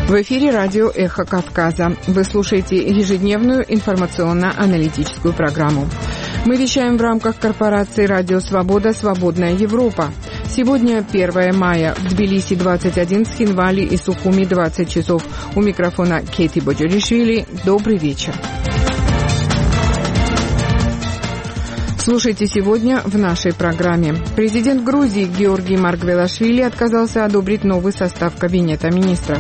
В эфире радио «Эхо Кавказа». Вы слушаете ежедневную информационно-аналитическую программу. Мы вещаем в рамках корпорации «Радио Свобода. Свободная Европа». Сегодня 1 мая. В Тбилиси 21, Схинвали и Сухуми 20 часов. У микрофона Кейти Боджоришвили. Добрый вечер. Слушайте сегодня в нашей программе. Президент Грузии Георгий Маргвелашвили отказался одобрить новый состав Кабинета министров.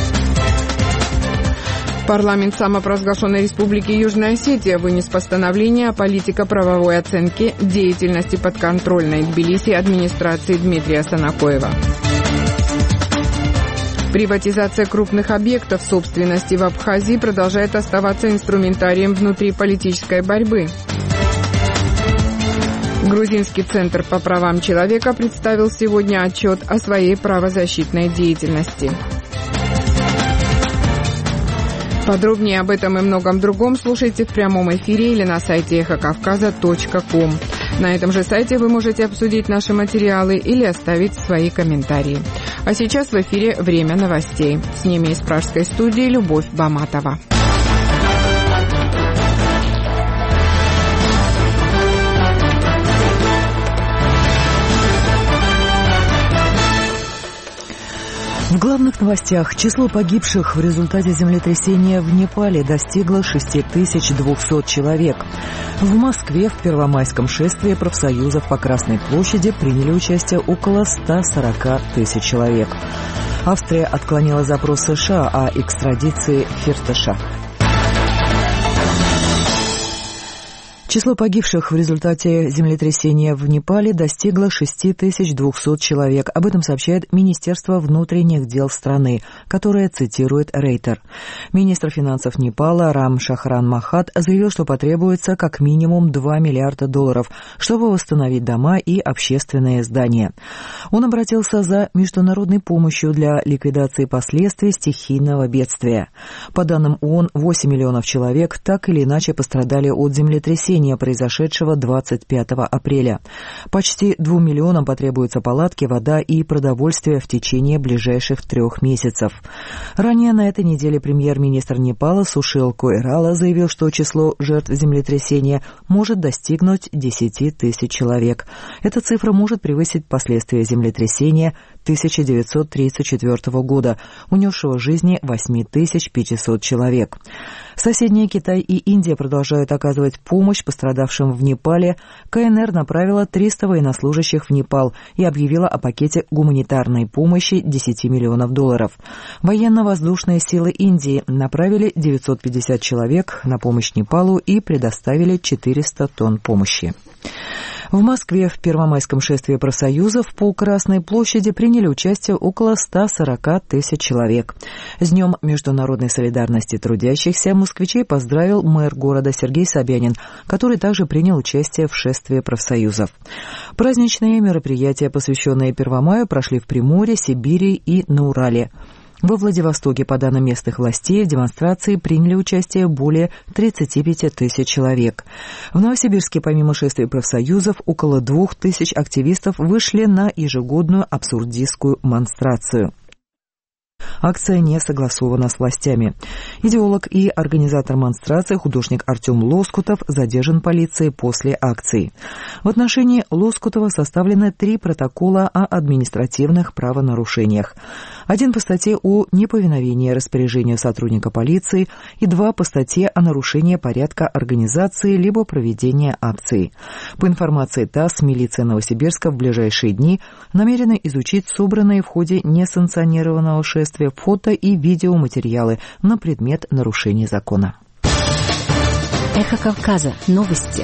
Парламент самопровозглашенной Республики Южная Осетия вынес постановление о политико-правовой оценке деятельности подконтрольной Тбилиси администрации Дмитрия Санакоева. Приватизация крупных объектов собственности в Абхазии продолжает оставаться инструментарием внутриполитической борьбы. Грузинский центр по правам человека представил сегодня отчет о своей правозащитной деятельности. Подробнее об этом и многом другом слушайте в прямом эфире или на сайте эхокавказа.ком. На этом же сайте вы можете обсудить наши материалы или оставить свои комментарии. А сейчас в эфире «Время новостей». С ними из пражской студии Любовь Баматова. В главных новостях число погибших в результате землетрясения в Непале достигло 6200 человек. В Москве в первомайском шествии профсоюзов по Красной площади приняли участие около 140 тысяч человек. Австрия отклонила запрос США о экстрадиции Фирташа. Число погибших в результате землетрясения в Непале достигло 6200 человек. Об этом сообщает Министерство внутренних дел страны, которое цитирует Рейтер. Министр финансов Непала Рам Шахран Махат заявил, что потребуется как минимум $2 миллиарда, чтобы восстановить дома и общественные здания. Он обратился за международной помощью для ликвидации последствий стихийного бедствия. По данным ООН, 8 миллионов человек так или иначе пострадали от землетрясения, произошедшего 25 апреля. Почти 2 миллионам потребуются палатки, вода и продовольствие в течение ближайших 3 месяцев. Ранее на этой неделе премьер-министр Непала Сушил Койрала заявил, что число жертв землетрясения может достигнуть 10 тысяч человек. Эта цифра может превысить последствия землетрясения 1934 года, унесшего жизни 8500 человек. Соседние Китай и Индия продолжают оказывать помощь пострадавшим в Непале. КНР направила 300 военнослужащих в Непал и объявила о пакете гуманитарной помощи $10 миллионов. Военно-воздушные силы Индии направили 950 человек на помощь Непалу и предоставили 400 тонн помощи. В Москве в первомайском шествии профсоюзов по Красной площади приняли участие около 140 тысяч человек. С Днем международной солидарности трудящихся москвичей поздравил мэр города Сергей Собянин, который также принял участие в шествии профсоюзов. Праздничные мероприятия, посвященные 1 мая, прошли в Приморье, Сибири и на Урале. Во Владивостоке, по данным местных властей, в демонстрации приняли участие более 35 тысяч человек. В Новосибирске, помимо шествий профсоюзов, около 2000 активистов вышли на ежегодную абсурдистскую монстрацию. Акция не согласована с властями. Идеолог и организатор монстрации художник Артем Лоскутов задержан полицией после акции. В отношении Лоскутова составлены 3 протокола о административных правонарушениях. 1 по статье о неповиновении распоряжению сотрудника полиции и 2 по статье о нарушении порядка организации либо проведения акции. По информации ТАСС, милиция Новосибирска в ближайшие дни намерена изучить собранные в ходе несанкционированного шествия фото и видеоматериалы на предмет нарушений закона. Эхо Кавказа. Новости.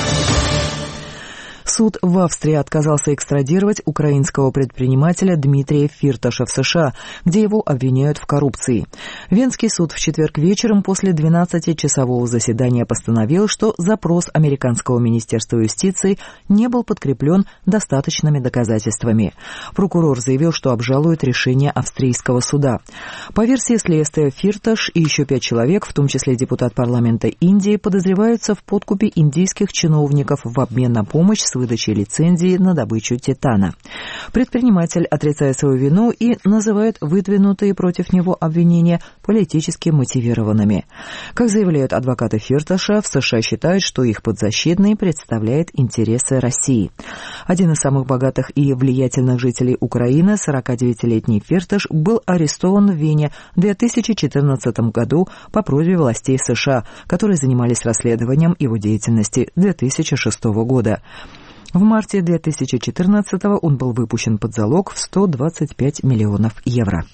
Суд в Австрии отказался экстрадировать украинского предпринимателя Дмитрия Фирташа в США, где его обвиняют в коррупции. Венский суд в четверг вечером после 12-часового заседания постановил, что запрос американского министерства юстиции не был подкреплен достаточными доказательствами. Прокурор заявил, что обжалует решение австрийского суда. По версии следствия, Фирташ и еще 5 человек, в том числе депутат парламента Индии, подозреваются в подкупе индийских чиновников в обмен на помощь с выдачи лицензии на добычу титана. Предприниматель отрицает свою вину и называет выдвинутые против него обвинения политически мотивированными. Как заявляют адвокаты Фирташа, в США считают, что их подзащитный представляет интересы России. Один из самых богатых и влиятельных жителей Украины, 49-летний Фирташ, был арестован в Вене в 2014 году по просьбе властей США, которые занимались расследованием его деятельности 2006 года. В марте 2014 он был выпущен под залог в 125 миллионов евро.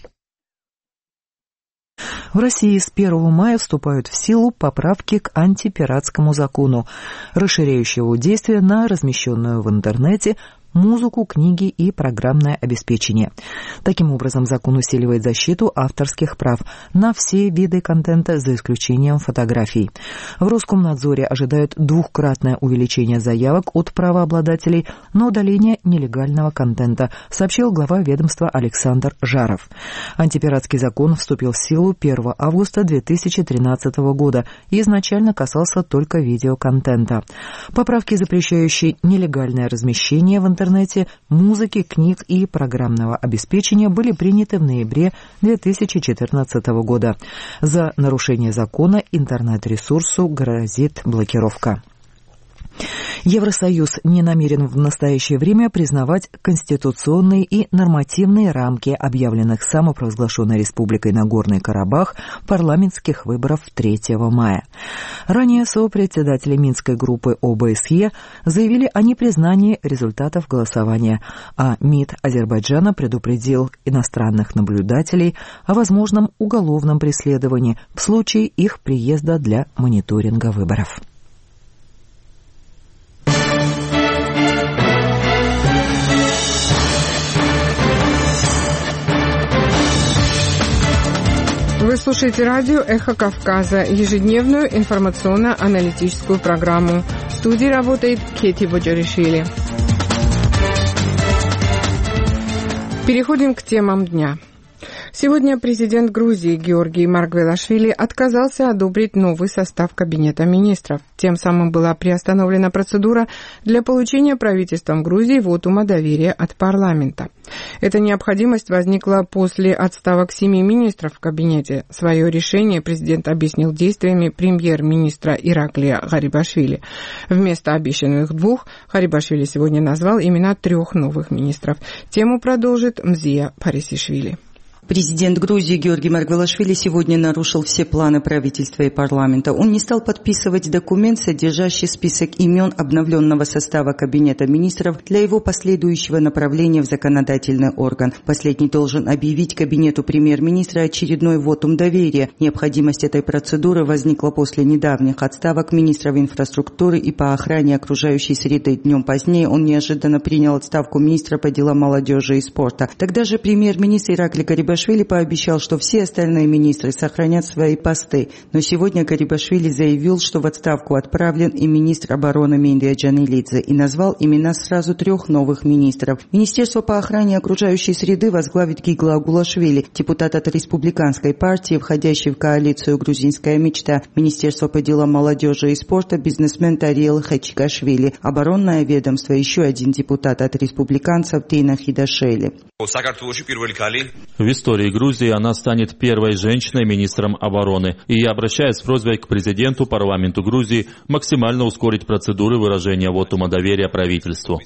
В России с 1 мая вступают в силу поправки к антипиратскому закону, расширяющего действие на размещенную в интернете музыку, книги и программное обеспечение. Таким образом, закон усиливает защиту авторских прав на все виды контента, за исключением фотографий. В Роскомнадзоре ожидают двукратное увеличение заявок от правообладателей на удаление нелегального контента, сообщил глава ведомства Александр Жаров. Антипиратский закон вступил в силу 1 августа 2013 года и изначально касался только видеоконтента. Поправки, запрещающие нелегальное размещение в интернете музыки, книг и программного обеспечения, были приняты в ноябре 2014 года. За нарушение закона интернет-ресурсу грозит блокировка. Евросоюз не намерен в настоящее время признавать конституционные и нормативные рамки объявленных самопровозглашенной Республикой Нагорный Карабах парламентских выборов 3 мая. Ранее сопредседатели Минской группы ОБСЕ заявили о непризнании результатов голосования, а МИД Азербайджана предупредил иностранных наблюдателей о возможном уголовном преследовании в случае их приезда для мониторинга выборов. Вы слушаете радио «Эхо Кавказа», ежедневную информационно-аналитическую программу. В студии работает Кети Боджаришвили. Переходим к темам дня. Сегодня президент Грузии Георгий Маргвелашвили отказался одобрить новый состав Кабинета министров. Тем самым была приостановлена процедура для получения правительством Грузии вотума доверия от парламента. Эта необходимость возникла после отставок 7 министров в кабинете. Свое решение президент объяснил действиями премьер-министра Ираклия Гарибашвили. Вместо обещанных 2 Гарибашвили сегодня назвал имена 3 новых министров. Тему продолжит Мзия Парисишвили. Президент Грузии Георгий Маргвелашвили сегодня нарушил все планы правительства и парламента. Он не стал подписывать документ, содержащий список имен обновленного состава Кабинета министров для его последующего направления в законодательный орган. Последний должен объявить Кабинету премьер-министра очередной вотум доверия. Необходимость этой процедуры возникла после недавних отставок министров инфраструктуры и по охране окружающей среды. Днем позднее он неожиданно принял отставку министра по делам молодежи и спорта. Тогда же премьер-министр Ираклий Гарибашвили пообещал, что все остальные министры сохранят свои посты. Но сегодня Гарибашвили заявил, что в отставку отправлен и министр обороны Мендия Джанилидзе, и назвал имена сразу 3 новых министров. Министерство по охране окружающей среды возглавит Гигла Агулашвили, депутат от республиканской партии, входящий в коалицию «Грузинская мечта». Министерство по делам молодежи и спорта бизнесмен Тариел Хачикашвили. Оборонное ведомство еще один депутат от республиканцев Тина Хидашели. В истории Грузии она станет первой женщиной министром обороны. И я обращаюсь с просьбой к президенту, парламенту Грузии максимально ускорить процедуры выражения вотума доверия правительству.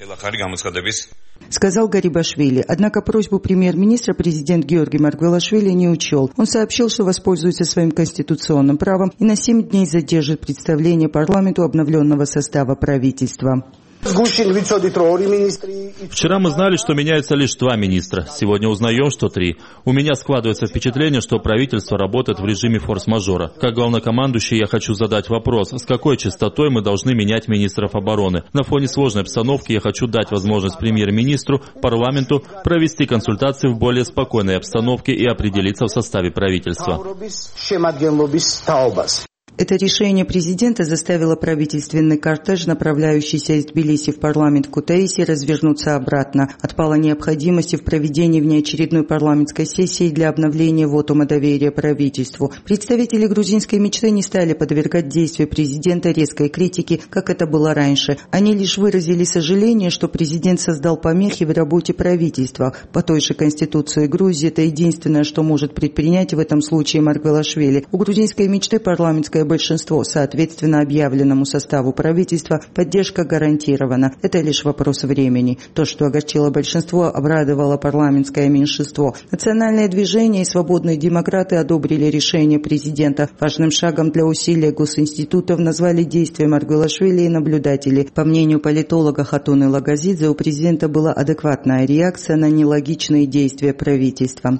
Сказал Гарибашвили. Однако просьбу премьер-министра президент Георгий Маргвелашвили не учел. Он сообщил, что воспользуется своим конституционным правом и на 7 дней задержит представление парламенту обновленного состава правительства. Вчера мы знали, что меняется лишь 2 министра. Сегодня узнаем, что 3. У меня складывается впечатление, что правительство работает в режиме форс-мажора. Как главнокомандующий я хочу задать вопрос, с какой частотой мы должны менять министров обороны. На фоне сложной обстановки я хочу дать возможность премьер-министру, парламенту провести консультации в более спокойной обстановке и определиться в составе правительства. Это решение президента заставило правительственный кортеж, направляющийся из Тбилиси в парламент Кутаиси, развернуться обратно. Отпала необходимость в проведении внеочередной парламентской сессии для обновления вотума доверия правительству. Представители грузинской мечты не стали подвергать действию президента резкой критике, как это было раньше. Они лишь выразили сожаление, что президент создал помехи в работе правительства. По той же Конституции Грузии это единственное, что может предпринять в этом случае Маргвелашвили. У грузинской мечты парламентское большинство, соответственно объявленному составу правительства, поддержка гарантирована. Это лишь вопрос времени. То, что огорчило большинство, обрадовало парламентское меньшинство. Национальное движение и свободные демократы одобрили решение президента. Важным шагом для усилия госинститутов назвали действия Маргвелашвили и наблюдателей. По мнению политолога Хатуны Лагазидзе, у президента была адекватная реакция на нелогичные действия правительства.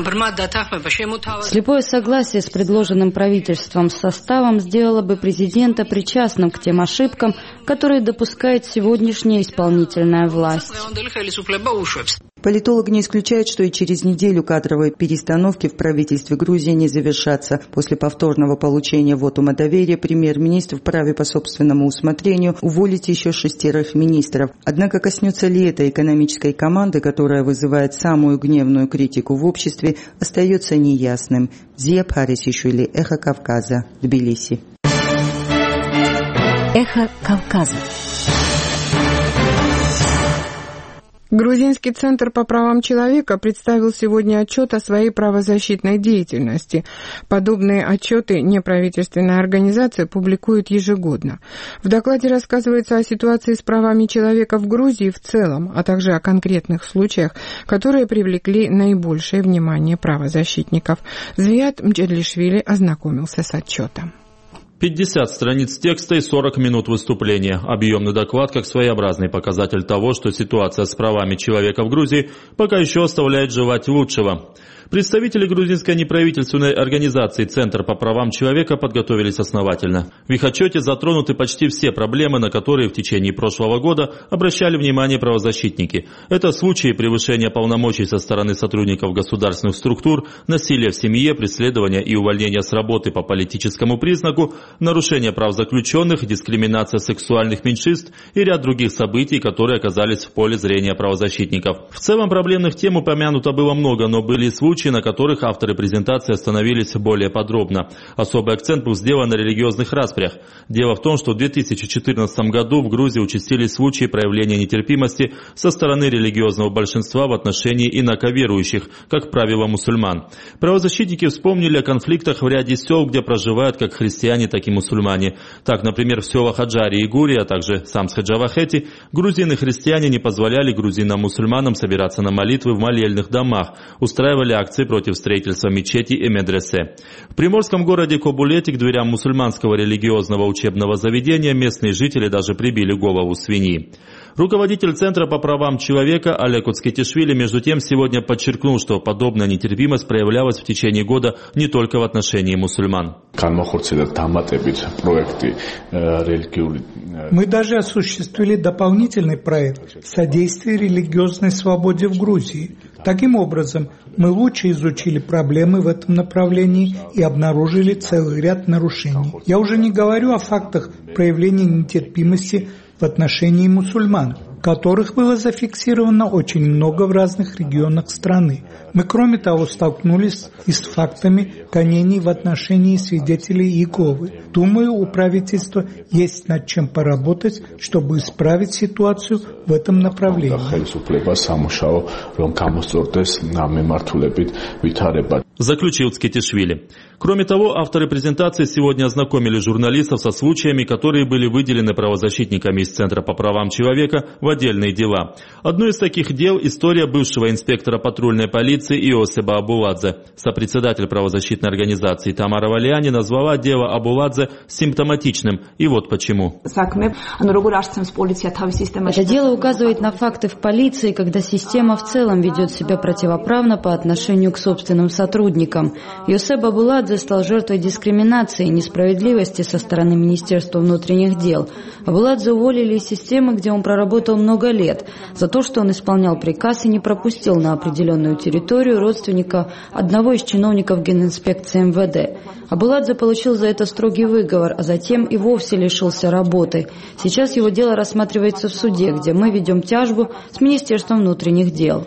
Слепое согласие с предложенным правительством составом сделало бы президента причастным к тем ошибкам, которые допускает сегодняшняя исполнительная власть. Политолог не исключает, что и через неделю кадровые перестановки в правительстве Грузии не завершатся. После повторного получения вотума доверия премьер-министр вправе по собственному усмотрению уволить еще 6 министров. Однако коснется ли это экономической команды, которая вызывает самую гневную критику в обществе, остается неясным. Зия Парисишвили, Эхо Кавказа, Тбилиси. Эхо Кавказа. Грузинский центр по правам человека представил сегодня отчет о своей правозащитной деятельности. Подобные отчеты неправительственная организация публикует ежегодно. В докладе рассказывается о ситуации с правами человека в Грузии в целом, а также о конкретных случаях, которые привлекли наибольшее внимание правозащитников. Звиат Мчедлишвили ознакомился с отчетом. 50 страниц текста и 40 минут выступления. Объемный доклад как своеобразный показатель того, что ситуация с правами человека в Грузии пока еще оставляет желать лучшего. Представители грузинской неправительственной организации «Центр по правам человека» подготовились основательно. В их отчете затронуты почти все проблемы, на которые в течение прошлого года обращали внимание правозащитники. Это случаи превышения полномочий со стороны сотрудников государственных структур, насилие в семье, преследование и увольнение с работы по политическому признаку, нарушение прав заключенных, дискриминация сексуальных меньшинств и ряд других событий, которые оказались в поле зрения правозащитников. В целом проблемных тем упомянуто было много, но были случаи, на которых авторы презентации остановились более подробно. Особый акцент был сделан на религиозных распрях. Дело в том, что в 2014 году в Грузии участились случаи проявления нетерпимости со стороны религиозного большинства в отношении инаковерующих, как правило, мусульман. Правозащитники вспомнили о конфликтах в ряде сел, где проживают как христиане, так и мусульмане. Так, например, в селах Аджари и Гури, а также Самсхаджавахети, грузины-христиане не позволяли грузинам-мусульманам собираться на молитвы в молельных домах, устраивали акции против строительства мечети и медресе. В приморском городе Кобулете к дверям мусульманского религиозного учебного заведения местные жители даже прибили голову свиньи. Руководитель Центра по правам человека Олег Уцкетишвили между тем сегодня подчеркнул, что подобная нетерпимость проявлялась в течение года не только в отношении мусульман. Мы даже осуществили дополнительный проект «Содействие религиозной свободе в Грузии». Таким образом, мы лучше изучили проблемы в этом направлении и обнаружили целый ряд нарушений. Я уже не говорю о фактах проявления нетерпимости в отношении мусульман, которых было зафиксировано очень много в разных регионах страны. Мы, кроме того, столкнулись и с фактами гонений в отношении свидетелей Иеговы. Думаю, у правительства есть над чем поработать, чтобы исправить ситуацию в этом направлении. Заключил Цкетишвили. Кроме того, авторы презентации сегодня ознакомили журналистов со случаями, которые были выделены правозащитниками из Центра по правам человека в отдельные дела. Одно из таких дел – история бывшего инспектора патрульной полиции Иосеба Абуладзе. Сопредседатель правозащитной организации Тамара Валиани назвала дело Абуладзе симптоматичным. И вот почему. Это дело указывает на факты в полиции, когда система в целом ведет себя противоправно по отношению к собственным сотрудникам. Иосеб Абуладзе Абуладзе стал жертвой дискриминации и несправедливости со стороны Министерства внутренних дел. Абуладзе уволили из системы, где он проработал много лет, за то, что он исполнял приказ и не пропустил на определенную территорию родственника одного из чиновников Генинспекции МВД. Абуладзе получил за это строгий выговор, а затем и вовсе лишился работы. Сейчас его дело рассматривается в суде, где мы ведем тяжбу с Министерством внутренних дел.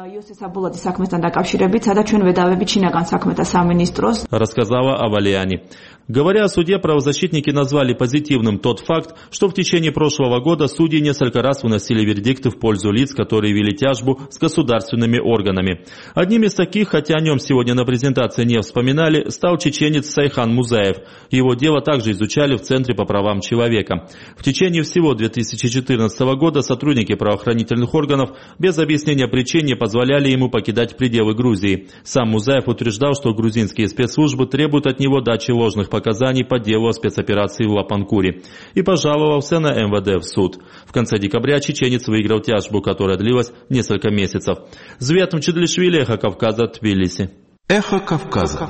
Рассказала Авалиани. Говоря о суде, правозащитники назвали позитивным тот факт, что в течение прошлого года судьи несколько раз выносили вердикты в пользу лиц, которые вели тяжбу с государственными органами. Одним из таких, хотя о нем сегодня на презентации не вспоминали, стал чеченец Сайхан Музаев. Его дело также изучали в Центре по правам человека. В течение всего 2014 года сотрудники правоохранительных органов без объяснения причин не позволяли ему покидать пределы Грузии. Сам Музаев утверждал, что грузинские спецслужбы требуют от него дачи ложных показаний по делу о спецоперации в Лапанкуре и пожаловался на МВД в суд. В конце декабря чеченец выиграл тяжбу, которая длилась несколько месяцев. Зветом Чедлишвили, Эхо Кавказа, Тбилиси. Эхо Кавказа.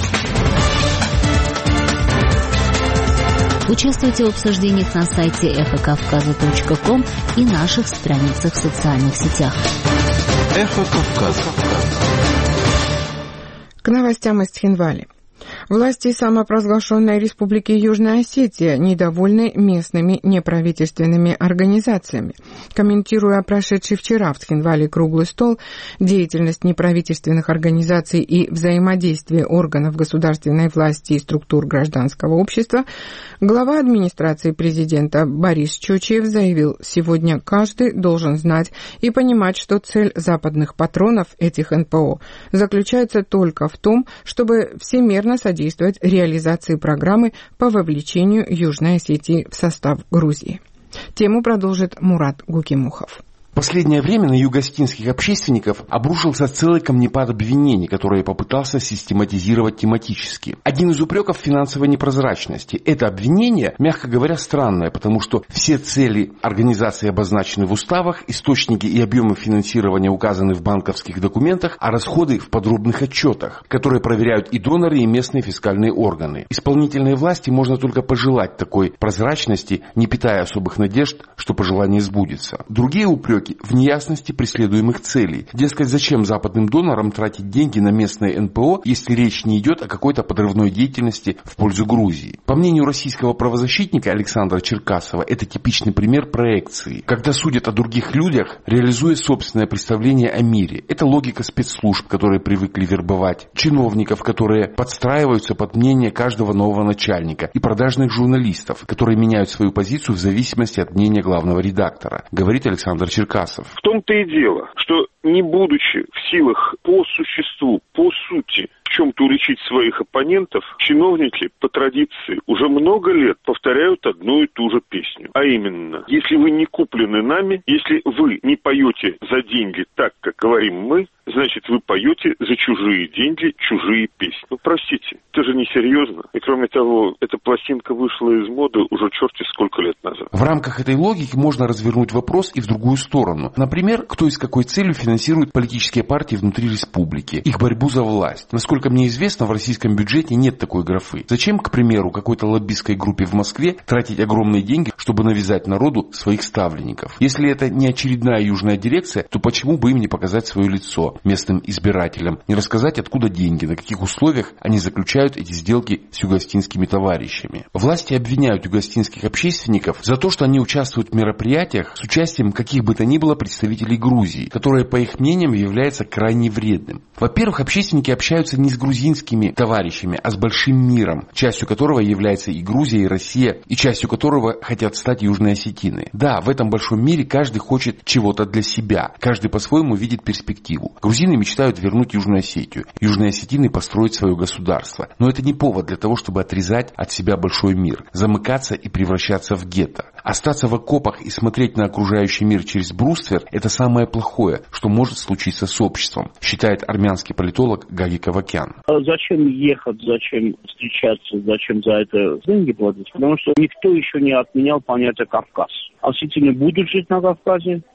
Участвуйте в обсуждениях на сайте эхокавказа.ком и наших страницах в социальных сетях. Эхо Кавказа. К новостям из Цхинвали. Власти самопровозглашенной Республики Южная Осетия недовольны местными неправительственными организациями. Комментируя прошедший вчера в Цхинвале круглый стол «Деятельность неправительственных организаций и взаимодействие органов государственной власти и структур гражданского общества», глава администрации президента Борис Чучиев заявил, сегодня каждый должен знать и понимать, что цель западных патронов этих НПО заключается только в том, чтобы всемерно содействовать реализации программы по вовлечению Южной Осетии в состав Грузии. Тему продолжит Мурат Гукимухов. В последнее время на юго-осетинских общественников обрушился целый камнепад обвинений, которые я попытался систематизировать тематически. Один из упреков финансовой непрозрачности. Это обвинение, мягко говоря, странное, потому что все цели организации обозначены в уставах, источники и объемы финансирования указаны в банковских документах, а расходы в подробных отчетах, которые проверяют и доноры, и местные фискальные органы. Исполнительной власти можно только пожелать такой прозрачности, не питая особых надежд, что пожелание сбудется. Другие упреки в неясности преследуемых целей. Дескать, зачем западным донорам тратить деньги на местное НПО, если речь не идет о какой-то подрывной деятельности в пользу Грузии. По мнению российского правозащитника Александра Черкасова, это типичный пример проекции, когда судят о других людях, реализуя собственное представление о мире. Это логика спецслужб, которые привыкли вербовать, чиновников, которые подстраиваются под мнение каждого нового начальника, и продажных журналистов, которые меняют свою позицию в зависимости от мнения главного редактора, говорит Александр Черкасов. В том-то и дело, что не будучи в силах по существу, по сути, в чем-то уличить своих оппонентов, чиновники по традиции уже много лет повторяют одну и ту же песню. А именно, если вы не куплены нами, если вы не поете за деньги так, как говорим мы, значит, вы поете за чужие деньги, чужие песни. Ну, простите, это же несерьезно. И кроме того, эта пластинка вышла из моды уже черти сколько лет назад. В рамках этой логики можно развернуть вопрос и в другую сторону. Например, кто и с какой целью финансирует политические партии внутри республики, их борьбу за власть. Насколько мне известно, в российском бюджете нет такой графы. Зачем, к примеру, какой-то лоббистской группе в Москве тратить огромные деньги, чтобы навязать народу своих ставленников? Если это не очередная южная дирекция, то почему бы им не показать свое лицо местным избирателям, не рассказать, откуда деньги, на каких условиях они заключают эти сделки с юго-осетинскими товарищами? Власти обвиняют юго-осетинских общественников за то, что они участвуют в мероприятиях с участием каких бы то ни было представителей Грузии, которое, по их мнениям, является крайне вредным. Во-первых, общественники общаются не с грузинскими товарищами, а с большим миром, частью которого является и Грузия, и Россия, и частью которого хотят стать южные осетины. Да, в этом большом мире каждый хочет чего-то для себя, каждый по-своему видит перспективу. Грузины мечтают вернуть Южную Осетию, южные осетины построить свое государство. Но это не повод для того, чтобы отрезать от себя большой мир, замыкаться и превращаться в гетто. Остаться в окопах и смотреть на окружающий мир через бруствер – это самое плохое, что может случиться с обществом, считает армянский политолог Гаги Кавакян. Зачем ехать, зачем встречаться, зачем за это деньги платить? Потому что никто еще не отменял понятие Кавказ. Осетины будут жить на Кавказе,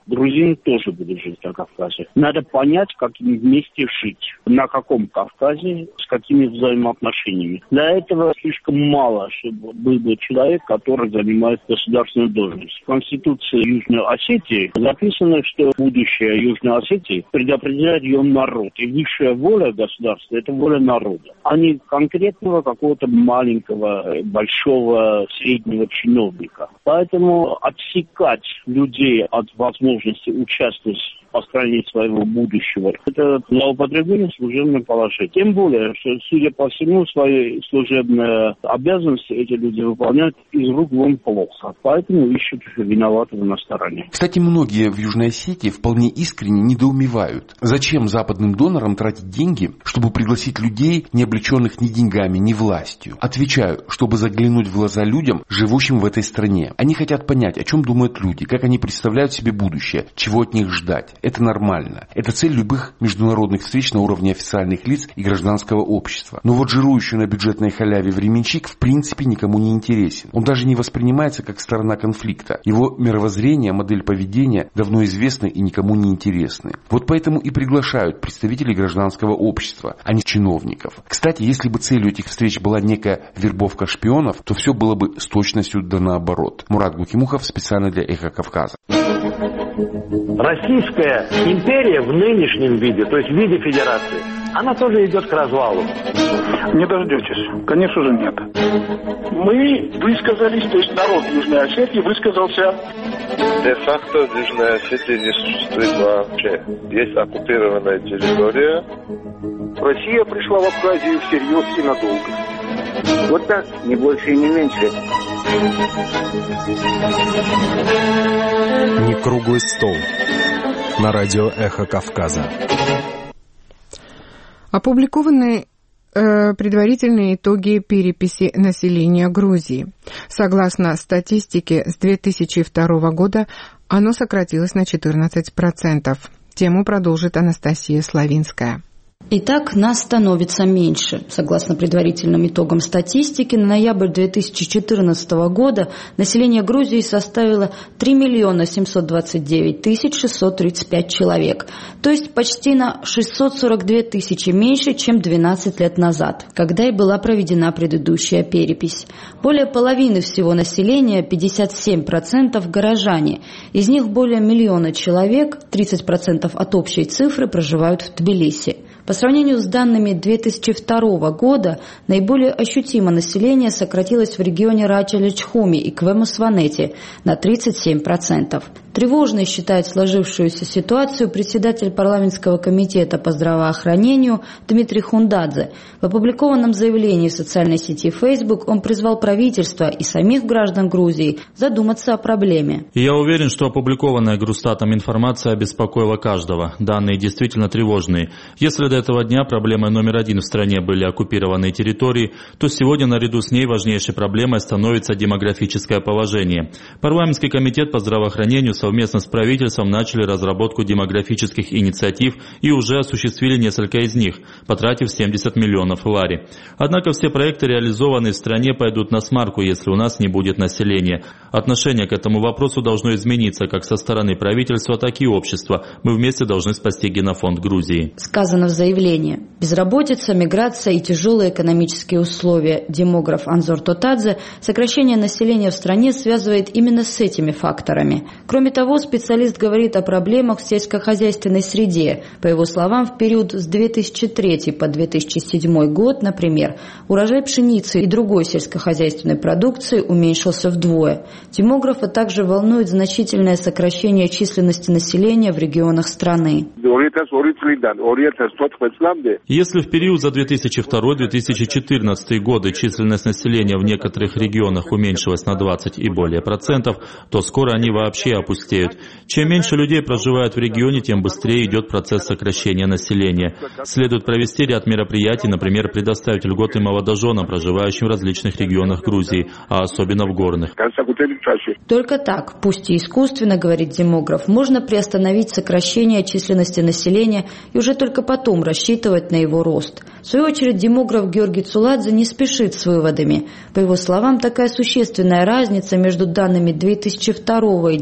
грузины тоже будут жить на Кавказе. Надо понять, как им вместе жить. На каком Кавказе, с какими взаимоотношениями. Для этого слишком мало, чтобы был человек, который занимает государственную должность. В Конституции Южной Осетии записано, что будущее Южной Осетии предопределяет ее народ. И высшая воля государства – это воля народа, а не конкретного какого-то маленького, большого, среднего чиновника. Поэтому отсекать людей от возможности участвовать в построении своего будущего – это злоупотребление служебным положением. Тем более, что, судя по всему, свои служебные обязанности эти люди выполняют из рук вон плохо. Поэтому ищут виноватого на стороне. Кстати, многие в Южной Осетии вполне искренне недоумевают. Зачем западным донорам тратить деньги, чтобы пригласить людей, не облеченных ни деньгами, ни властью? Отвечаю, чтобы заглянуть в глаза людям, живущим в этой стране. Они хотят понять, о чем думают люди, как они представляют себе будущее, чего от них ждать. Это нормально. Это цель любых международных встреч на уровне официальных лиц и гражданского общества. Но вот жирующий на бюджетной халяве временщик в принципе никому не интересен. Он даже не воспринимается как сторона конфликта. Его мировоззрение, модель поведения давно известны и никому не интересны. Вот поэтому и приглашают представителей гражданского общества, а не чиновников. Кстати, если бы целью этих встреч была некая вербовка шпионов, то все было бы с точностью да наоборот. Мурат Гукимухов специально для «Эхо Кавказа». Российская империя в нынешнем виде, то есть в виде федерации, она тоже идет к развалу. Не дождетесь. Конечно же нет. Мы высказались, то есть народ Южной Осетии высказался. Де-факто в Южной Осетии не существует вообще. Есть оккупированная территория. Россия пришла в Абхазию всерьез и надолго. Вот так, не больше и не меньше. Не круглый стол. На радио «Эхо Кавказа». Опубликованы предварительные итоги переписи населения Грузии. Согласно статистике, с 2002 года оно сократилось на 14%. Тему продолжит Анастасия Славинская. Итак, нас становится меньше. Согласно предварительным итогам статистики, на ноябрь 2014 года население Грузии составило 3 729 635 человек, то есть почти на 642 тысячи меньше, чем 12 лет назад, когда и была проведена предыдущая перепись. Более половины всего населения, 57%, горожане. Из них более миллиона человек, 30% от общей цифры, проживают в Тбилиси. По сравнению с данными 2002 года, наиболее ощутимо население сократилось в регионе Рача-Личхуми и Квемус-Ванети на 37%. Тревожной считает сложившуюся ситуацию председатель парламентского комитета по здравоохранению Дмитрий Хундадзе. В опубликованном заявлении в социальной сети Facebook он призвал правительство и самих граждан Грузии задуматься о проблеме. Я уверен, что опубликованная Грустатом информация обеспокоила каждого. Данные действительно тревожные. Если до этого дня проблемой номер один в стране были оккупированные территории, то сегодня наряду с ней важнейшей проблемой становится демографическое положение. Парламентский комитет по здравоохранению совместно с правительством начали разработку демографических инициатив и уже осуществили несколько из них, потратив 70 миллионов лари. Однако все проекты, реализованные в стране, пойдут на смарку, если у нас не будет населения. Отношение к этому вопросу должно измениться как со стороны правительства, так и общества. Мы вместе должны спасти генофонд Грузии. Сказано в заявлении. Безработица, миграция и тяжелые экономические условия. Демограф Анзор Тотадзе сокращение населения в стране связывает именно с этими факторами. Кроме того, специалист говорит о проблемах в сельскохозяйственной среде. По его словам, в период с 2003 по 2007 год, например, урожай пшеницы и другой сельскохозяйственной продукции уменьшился вдвое. Демографа также волнует значительное сокращение численности населения в регионах страны. Если в период за 2002-2014 годы численность населения в некоторых регионах уменьшилась на 20 и более %, то скоро они вообще опустеют. Чем меньше людей проживают в регионе, тем быстрее идет процесс сокращения населения. Следует провести ряд мероприятий, например, предоставить льготы молодоженам, проживающим в различных регионах Грузии, а особенно в горных. Только так, пусть и искусственно, говорит демограф, можно приостановить сокращение численности населения и уже только потом рассчитывать на его рост. В свою очередь, демограф Георгий Цуладзе не спешит с выводами. По его словам, такая существенная разница между данными 2002 и 2014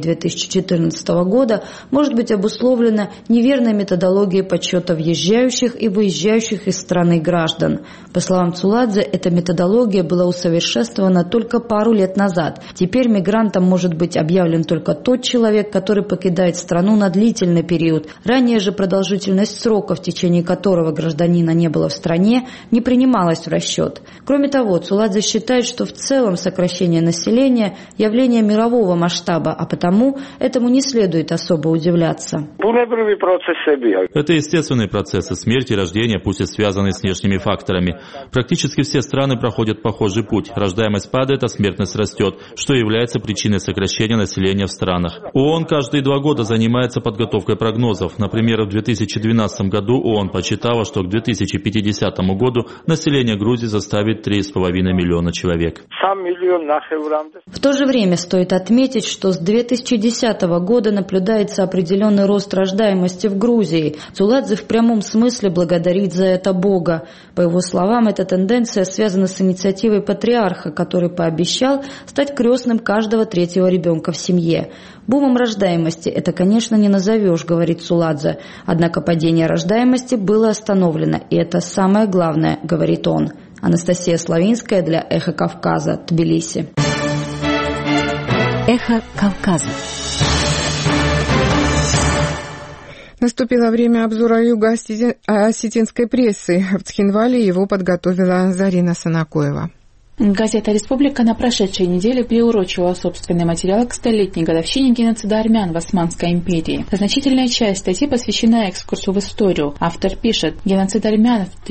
2014 года может быть обусловлено неверной методологией подсчета въезжающих и выезжающих из страны граждан. По словам Цуладзе, эта методология была усовершенствована только пару лет назад. Теперь мигрантом может быть объявлен только тот человек, который покидает страну на длительный период. Ранее же продолжительность срока, в течение которого гражданина не было в стране, не принималась в расчет. Кроме того, Цуладзе считает, что в целом сокращение населения – явление мирового масштаба, а потому этому не следует особо удивляться. Это естественные процессы смерти и рождения, пусть и связанные с внешними факторами. Практически все страны проходят похожий путь. Рождаемость падает, а смертность растет, что является причиной сокращения населения в странах. ООН каждые 2 года занимается подготовкой прогнозов. Например, в 2012 году ООН подсчитала, что к 2050 году население Грузии составит 3,5 миллиона человек. В то же время стоит отметить, что с 2010 года наблюдается определенный рост рождаемости в Грузии. Цуладзе в прямом смысле благодарит за это Бога. По его словам, эта тенденция связана с инициативой патриарха, который пообещал стать крестным каждого 3-го ребенка в семье. Бумом рождаемости это, конечно, не назовешь, говорит Цуладзе. Однако падение рождаемости было остановлено, и это самое главное, говорит он. Анастасия Славинская для «Эхо Кавказа», Тбилиси. «Эхо Кавказа». Наступило время обзора юго-осетинской прессы. В Цхинвале его подготовила Зарина Санакоева. Газета «Республика» на прошедшей неделе приурочила собственный материал к 100-летней годовщине геноцида армян в Османской империи. Значительная часть статьи посвящена экскурсу в историю. Автор пишет: геноцид армян в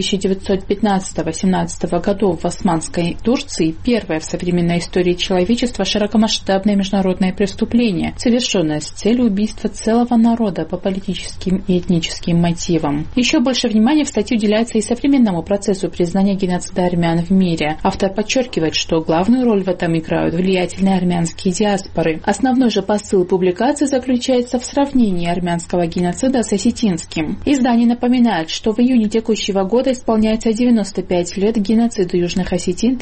1915-18 годов в Османской Турции – первое в современной истории человечества широкомасштабное международное преступление, совершенное с целью убийства целого народа по политическим и этническим мотивам. Еще больше внимания в статье уделяется и современному процессу признания геноцида армян в мире. Автор подчеркивает, что главную роль в этом играют влиятельные армянские диаспоры. Основной же посыл публикации заключается в сравнении армянского геноцида с осетинским. Издание напоминает, что в июне текущего года исполняется 95 лет геноциду южных осетин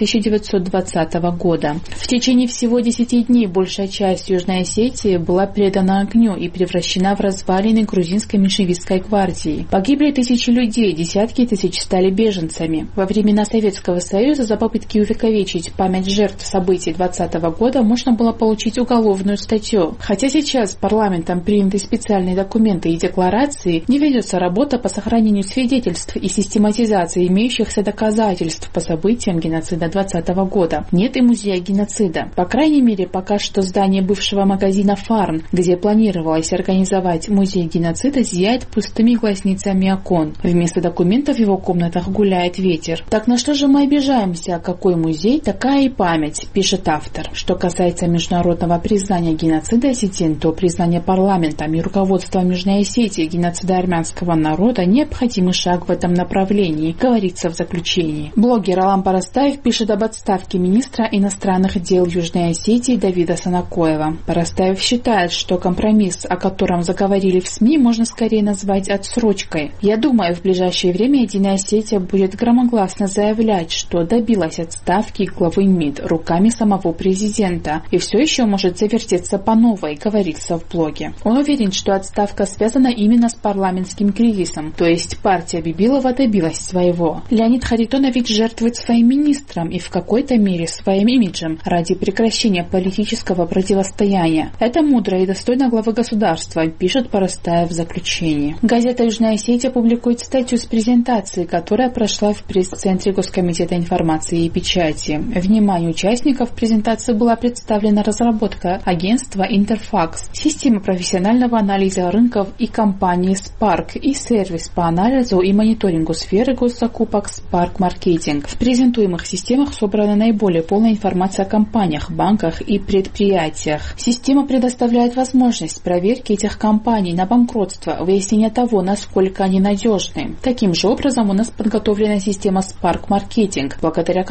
1920 года. В течение всего 10 дней большая часть Южной Осетии была предана огню и превращена в развалины грузинской меньшевистской гвардии. Погибли тысячи людей, десятки тысяч стали беженцами. Во времена Советского Союза за попытки увековечить память жертв событий 2020 года можно было получить уголовную статью. Хотя сейчас парламентом приняты специальные документы и декларации, не ведется работа по сохранению свидетельств и систематизации имеющихся доказательств по событиям геноцида 2020 года. Нет и музея геноцида. По крайней мере, пока что здание бывшего магазина «Фарн», где планировалось организовать музей геноцида, зияет пустыми глазницами окон. Вместо документов в его комнатах гуляет ветер. Так на что же мы обижаемся? Какой музей, такая и память, пишет автор. Что касается международного признания геноцида осетин, то признание парламентом и руководством Южной Осетии геноцида армянского народа необходимый шаг в этом направлении, говорится в заключении. Блогер Алам Парастаев пишет об отставке министра иностранных дел Южной Осетии Давида Санакоева. Парастаев считает, что компромисс, о котором заговорили в СМИ, можно скорее назвать отсрочкой. Я думаю, в ближайшее время Единая Осетия будет громогласно заявлять, что добилась отставки главы МИД руками самого президента. И все еще может завертеться по новой, говорится в блоге. Он уверен, что отставка связана именно с парламентским кризисом, то есть партия Бибилова добилась своего. Леонид Харитонович жертвует своим министром и в какой-то мере своим имиджем ради прекращения политического противостояния. Это мудро и достойно главы государства, пишет Парастаев в заключении. Газета «Южная Осетия» публикует статью с презентацией, которая прошла в пресс-центре Госкомитета информации и печати. Вниманию участников презентации была представлена разработка агентства Интерфакс, система профессионального анализа рынков и компании Spark и сервис по анализу и мониторингу сферы госзакупок Spark Marketing. В презентуемых системах собрана наиболее полная информация о компаниях, банках и предприятиях. Система предоставляет возможность проверки этих компаний на банкротство, выяснения того, насколько они надежны. Таким же образом у нас подготовлена система Spark Marketing, благодаря которой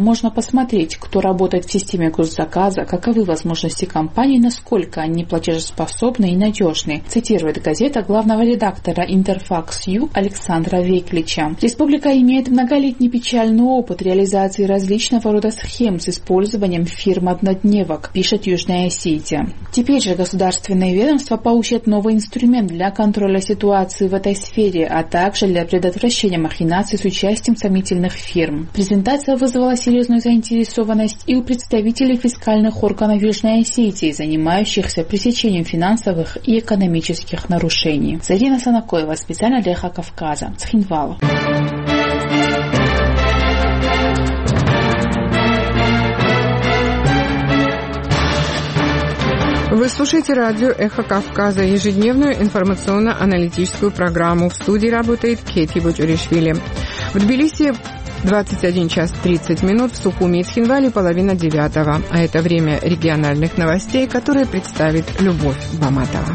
можно посмотреть, кто работает в системе госзаказа, каковы возможности компаний, насколько они платежеспособны и надежны, цитирует газета главного редактора Интерфакс.ю Александра Вейклича. Республика имеет многолетний печальный опыт реализации различного рода схем с использованием фирм-однодневок, пишет Южная Осетия. Теперь же государственные ведомства получат новый инструмент для контроля ситуации в этой сфере, а также для предотвращения махинаций с участием сомнительных фирм. Презентация вызвала серьезную заинтересованность и у представителей фискальных органов Южной Осетии, занимающихся пресечением финансовых и экономических нарушений. Зарина Санакоева, специально для Эхо Кавказа, Цхинвала. Вы слушаете радио «Эхо Кавказа», ежедневную информационно-аналитическую программу. В студии работает Кети Бочуришвили. В Тбилиси 21 час 30 минут, в Сухуми и Цхинвале 8:30. А это время региональных новостей, которые представит Любовь Баматова.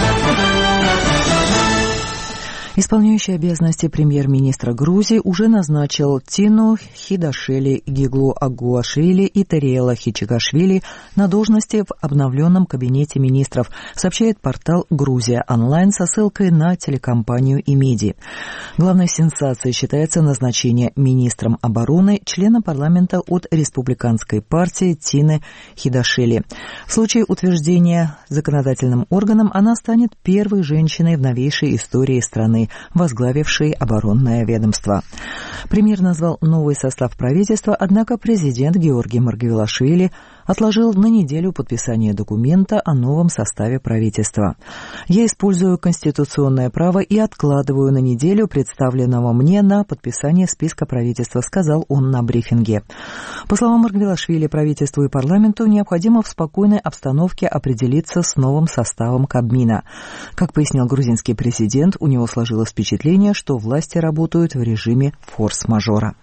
Исполняющий обязанности премьер-министра Грузии уже назначил Тину Хидашвили, Гиглу Агуашвили и Тариэла Хичигашвили на должности в обновленном кабинете министров, сообщает портал «Грузия онлайн» со ссылкой на телекомпанию «Имеди». Главной сенсацией считается назначение министром обороны члена парламента от республиканской партии Тины Хидашвили. В случае утверждения законодательным органом она станет первой женщиной в новейшей истории страны, возглавивший оборонное ведомство. Премьер назвал новый состав правительства, однако президент Георгий Маргвелашвили отложил на неделю подписание документа о новом составе правительства. «Я использую конституционное право и откладываю на неделю представленного мне на подписание списка правительства», сказал он на брифинге. По словам Маргвелашвили, правительству и парламенту необходимо в спокойной обстановке определиться с новым составом Кабмина. Как пояснил грузинский президент, у него сложилось впечатление, что власти работают в режиме форс-мажора.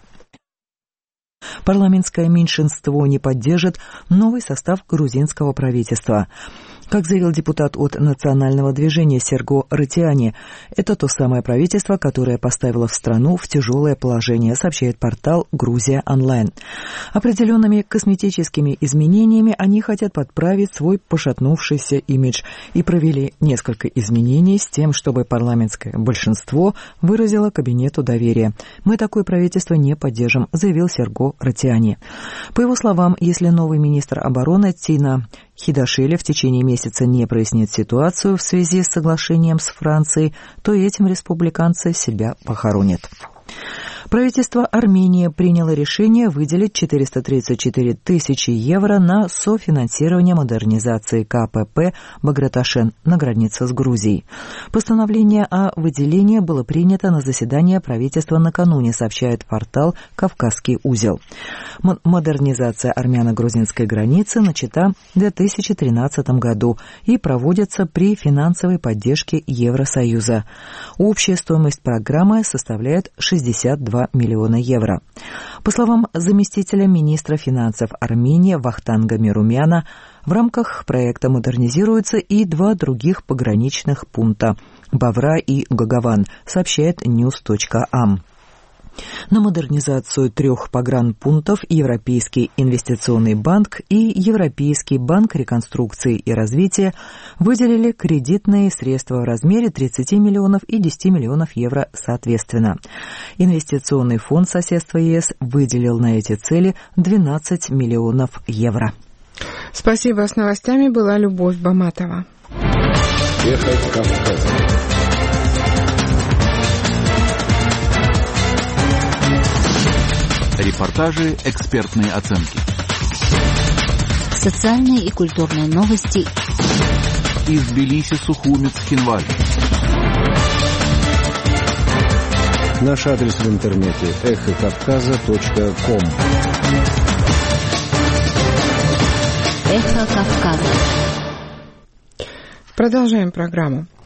Парламентское меньшинство не поддержит новый состав грузинского правительства. Как заявил депутат от национального движения Серго Ратиани, это то самое правительство, которое поставило страну в тяжелое положение, сообщает портал «Грузия онлайн». Определенными косметическими изменениями они хотят подправить свой пошатнувшийся имидж и провели несколько изменений с тем, чтобы парламентское большинство выразило кабинету доверие. «Мы такое правительство не поддержим», заявил Серго Ратиани. По его словам, если новый министр обороны Тина Хидашвили в течение месяца не прояснит ситуацию в связи с соглашением с Францией, то этим республиканцы себя похоронят. Правительство Армении приняло решение выделить 434 тысячи евро на софинансирование модернизации КПП Баграташен на границе с Грузией. Постановление о выделении было принято на заседании правительства накануне, сообщает портал «Кавказский узел». Модернизация армяно-грузинской границы начата в 2013 году и проводится при финансовой поддержке Евросоюза. Общая стоимость программы составляет 62 миллиона евро. По словам заместителя министра финансов Армении Вахтанга Мирумяна, в рамках проекта модернизируются и два других пограничных пункта – Бавра и Гагаван, сообщает news.am. На модернизацию 3 погранпунктов Европейский инвестиционный банк и Европейский банк реконструкции и развития выделили кредитные средства в размере 30 миллионов и 10 миллионов евро соответственно. Инвестиционный фонд соседства ЕС выделил на эти цели 12 миллионов евро. Спасибо. С новостями была Любовь Баматова. Эхо Кавказа. Репортажи, экспертные оценки. Социальные и культурные новости. Из Тбилиси, Сухуми, Цхинвали. Наш адрес в интернете эхокавказа.ком. Эхо Кавказа. Продолжаем программу.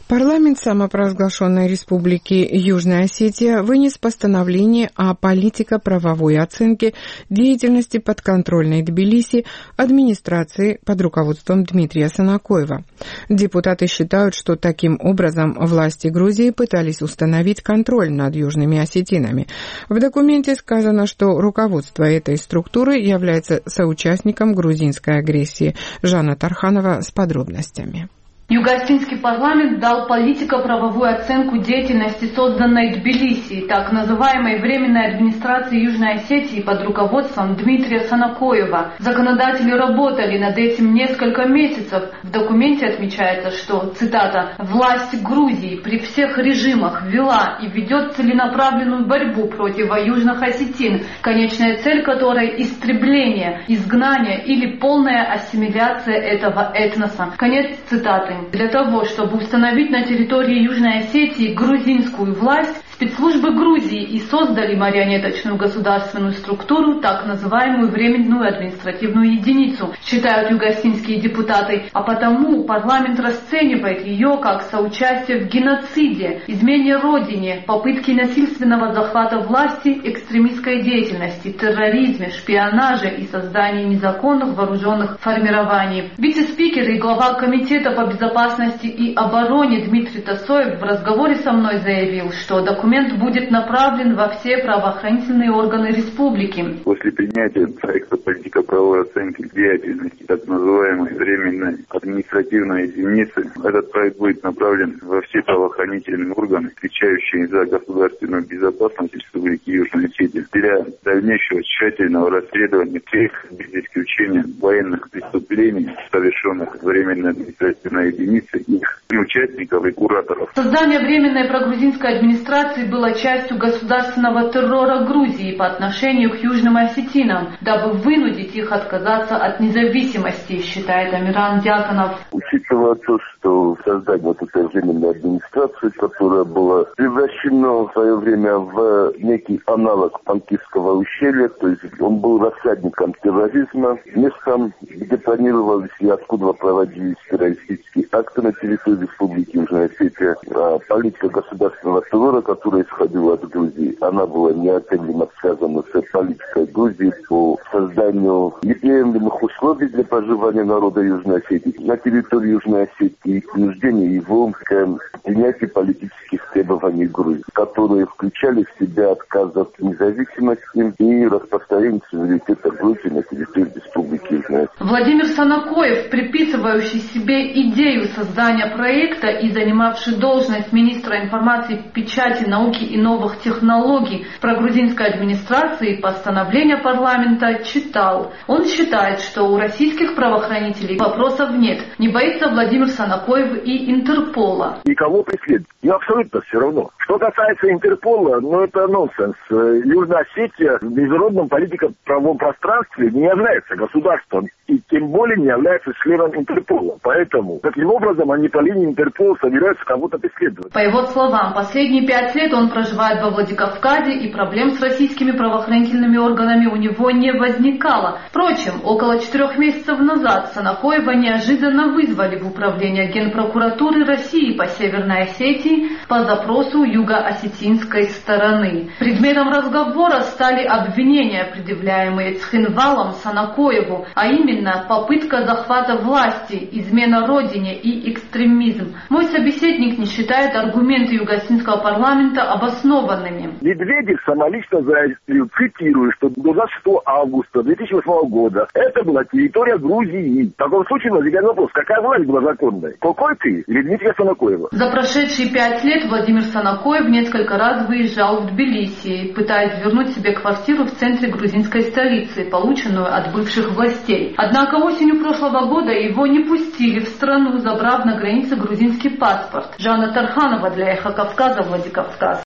Парламент самопровозглашенной республики Южная Осетия вынес постановление о политико-правовой оценке деятельности подконтрольной Тбилиси администрации под руководством Дмитрия Санакоева. Депутаты считают, что таким образом власти Грузии пытались установить контроль над южными осетинами. В документе сказано, что руководство этой структуры является соучастником грузинской агрессии. Жанна Тарханова с подробностями. Юго-осетинский парламент дал политико-правовую оценку деятельности, созданной Тбилиси, так называемой Временной администрации Южной Осетии под руководством Дмитрия Санакоева. Законодатели работали над этим несколько месяцев. В документе отмечается, что, цитата, «власть Грузии при всех режимах вела и ведет целенаправленную борьбу против южных осетин, конечная цель которой – истребление, изгнание или полная ассимиляция этого этноса». Конец цитаты. Для того, чтобы установить на территории Южной Осетии грузинскую власть, спецслужбы Грузии и создали марионеточную государственную структуру, так называемую Временную административную единицу, считают юго-осетинские депутаты, а потому парламент расценивает ее как соучастие в геноциде, измене родине, попытке насильственного захвата власти, экстремистской деятельности, терроризме, шпионаже и создании незаконных вооруженных формирований. Вице-спикер и глава Комитета по безопасности и обороне Дмитрий Тасоев в разговоре со мной заявил, что документ будет направлен во все правоохранительные органы республики. После принятия проекта политико-правовой оценки деятельности так называемой Временной административной единицы, этот проект будет направлен во все правоохранительные органы, отвечающие за государственную безопасность Республики Южная Осетия, для дальнейшего тщательного расследования всех, без исключения, военных преступлений, совершенных Временной административной единицей, их участников и кураторов. Создание Временной прогрузинской администрации было частью государственного террора Грузии по отношению к южным осетинам, дабы вынудить их отказаться от независимости, считает Амиран Дьяконов. Учитывая то, что создание вот этой временной администрации, которая была превращена в свое время в некий аналог Панкисского ущелья, то есть он был рассадником терроризма, местом, где планировались и откуда проводились террористические акты на территории Республики Южная Осетия, политика государственного террора, которая исходила от Грузии, она была неотъемлемо связана с политикой Грузии по созданию неприемлемых условий для проживания народа Южной Осетии на территории Южной Осетии и принуждение его к принятию политических требований Грузии, которые включали в себя отказ от независимости и распространение суверенитета Грузии на территории Республики Южная Осетия. Владимир Санакоев, приписывающий себе идею создания проекта и занимавший должность министра информации, печати, науки и новых технологий прогрузинской администрации, постановление парламента читал. Он считает, что у российских правоохранителей вопросов нет. Не боится Владимир Санакоев и Интерпола. Никого преследует. И абсолютно все равно. Что касается Интерпола, это нонсенс. Южная Осетия в международном политико-правовом пространстве не является государством и тем более не является членом Интерпола. Поэтому, каким образом они по линии Интерпола собираются кого-то преследовать? По его словам, последние 5 лет он проживает во Владикавказе, и проблем с российскими правоохранительными органами у него не возникало. Впрочем, около 4 месяцев назад Санакоева неожиданно вызвали в управление Генпрокуратуры России по Северной Осетии по запросу юго-осетинской стороны. Предметом разговора стали обвинения, предъявляемые Цхинвалом Санакоеву, а именно попытка захвата власти, измена родине и экстремизм. Мой собеседник не считает аргументы юго-осетинского парламента обоснованными. Медведев самолично заявил, цитирую, что до 26 августа 2008 года это была территория Грузии. В таком случае возникает вопрос, какая власть была законной? Кокойцы или Дмитрия Санакоева? За прошедшие 5 лет Владимир Санакоев несколько раз выезжал в Тбилиси, пытаясь вернуть себе квартиру в центре грузинской столицы, полученную от бывших властей. Однако осенью прошлого года его не пустили в страну, забрав на границе грузинский паспорт. Жанна Тарханова для «Эхо Кавказа», Владикавказ.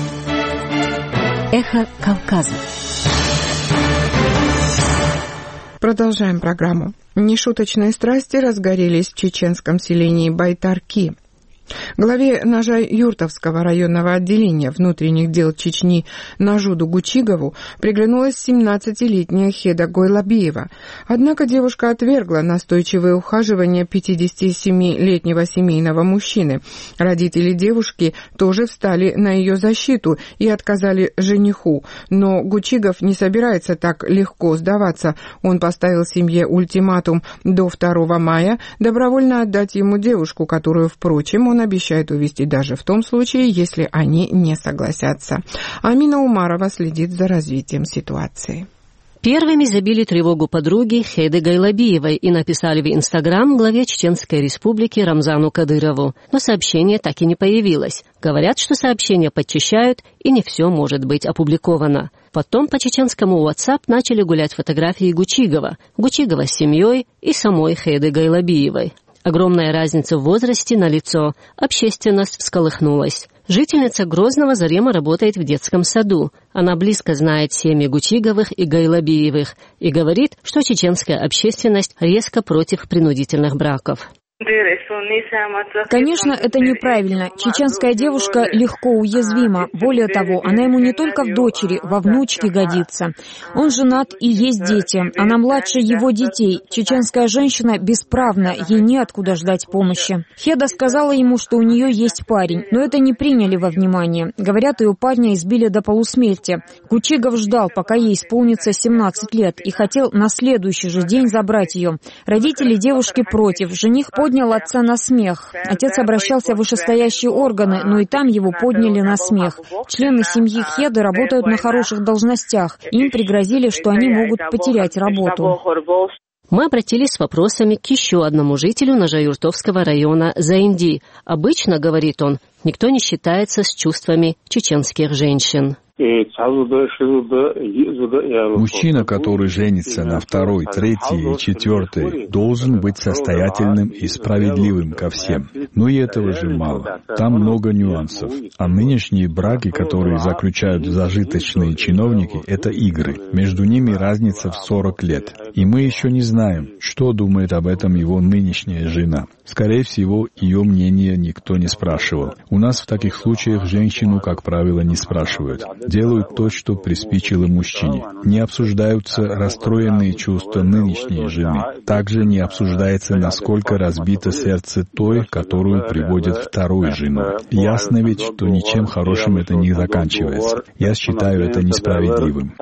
«Эхо Кавказа». Продолжаем программу. Нешуточные страсти разгорелись в чеченском селении Байтарки. Главе Нажай-Юртовского районного отделения внутренних дел Чечни Нажуду Гучигову приглянулась 17-летняя Хеда Гойлабиева. Однако девушка отвергла настойчивые ухаживания 57-летнего семейного мужчины. Родители девушки тоже встали на ее защиту и отказали жениху. Но Гучигов не собирается так легко сдаваться. Он поставил семье ультиматум до 2 мая добровольно отдать ему девушку, которую, впрочем, он обещает увезти даже в том случае, если они не согласятся. Амина Умарова следит за развитием ситуации. Первыми забили тревогу подруги Хеды Гойлабиевой и написали в Инстаграм главе Чеченской Республики Рамзану Кадырову. Но сообщение так и не появилось. Говорят, что сообщения подчищают, и не все может быть опубликовано. Потом по чеченскому WhatsApp начали гулять фотографии Гучигова с семьей и самой Хеды Гойлабиевой. Огромная разница в возрасте налицо. Общественность всколыхнулась. Жительница Грозного Зарема работает в детском саду. Она близко знает семьи Гучиговых и Гойлабиевых и говорит, что чеченская общественность резко против принудительных браков. Конечно, это неправильно. Чеченская девушка легко уязвима. Более того, она ему не только в дочери, во внучке годится. Он женат и есть дети. Она младше его детей. Чеченская женщина бесправна, ей неоткуда ждать помощи. Хеда сказала ему, что у нее есть парень, но это не приняли во внимание. Говорят, ее парня избили до полусмерти. Гучигов ждал, пока ей исполнится 17 лет, и хотел на следующий же день забрать ее. Родители девушки против. Жених поднял отца на смех. Отец обращался в вышестоящие органы, но и там его подняли на смех. Члены семьи Хеды работают на хороших должностях. Им пригрозили, что они могут потерять работу. Мы обратились с вопросами к еще одному жителю Нажай-Юртовского района Заинди. Обычно, говорит он, никто не считается с чувствами чеченских женщин. Мужчина, который женится на второй, третьей и четвертой, должен быть состоятельным и справедливым ко всем. Но и этого же мало. Там много нюансов. А нынешние браки, которые заключают зажиточные чиновники, это игры. Между ними разница в 40 лет. И мы еще не знаем, что думает об этом его нынешняя жена. Скорее всего, ее мнение никто не спрашивал. У нас в таких случаях женщину, как правило, не спрашивают. Делают то, что приспичило мужчине. Не обсуждаются расстроенные чувства нынешней жены. Также не обсуждается, насколько разбито сердце той, которую приводит второй женой. Ясно ведь, что ничем хорошим это не заканчивается. Я считаю это несправедливым.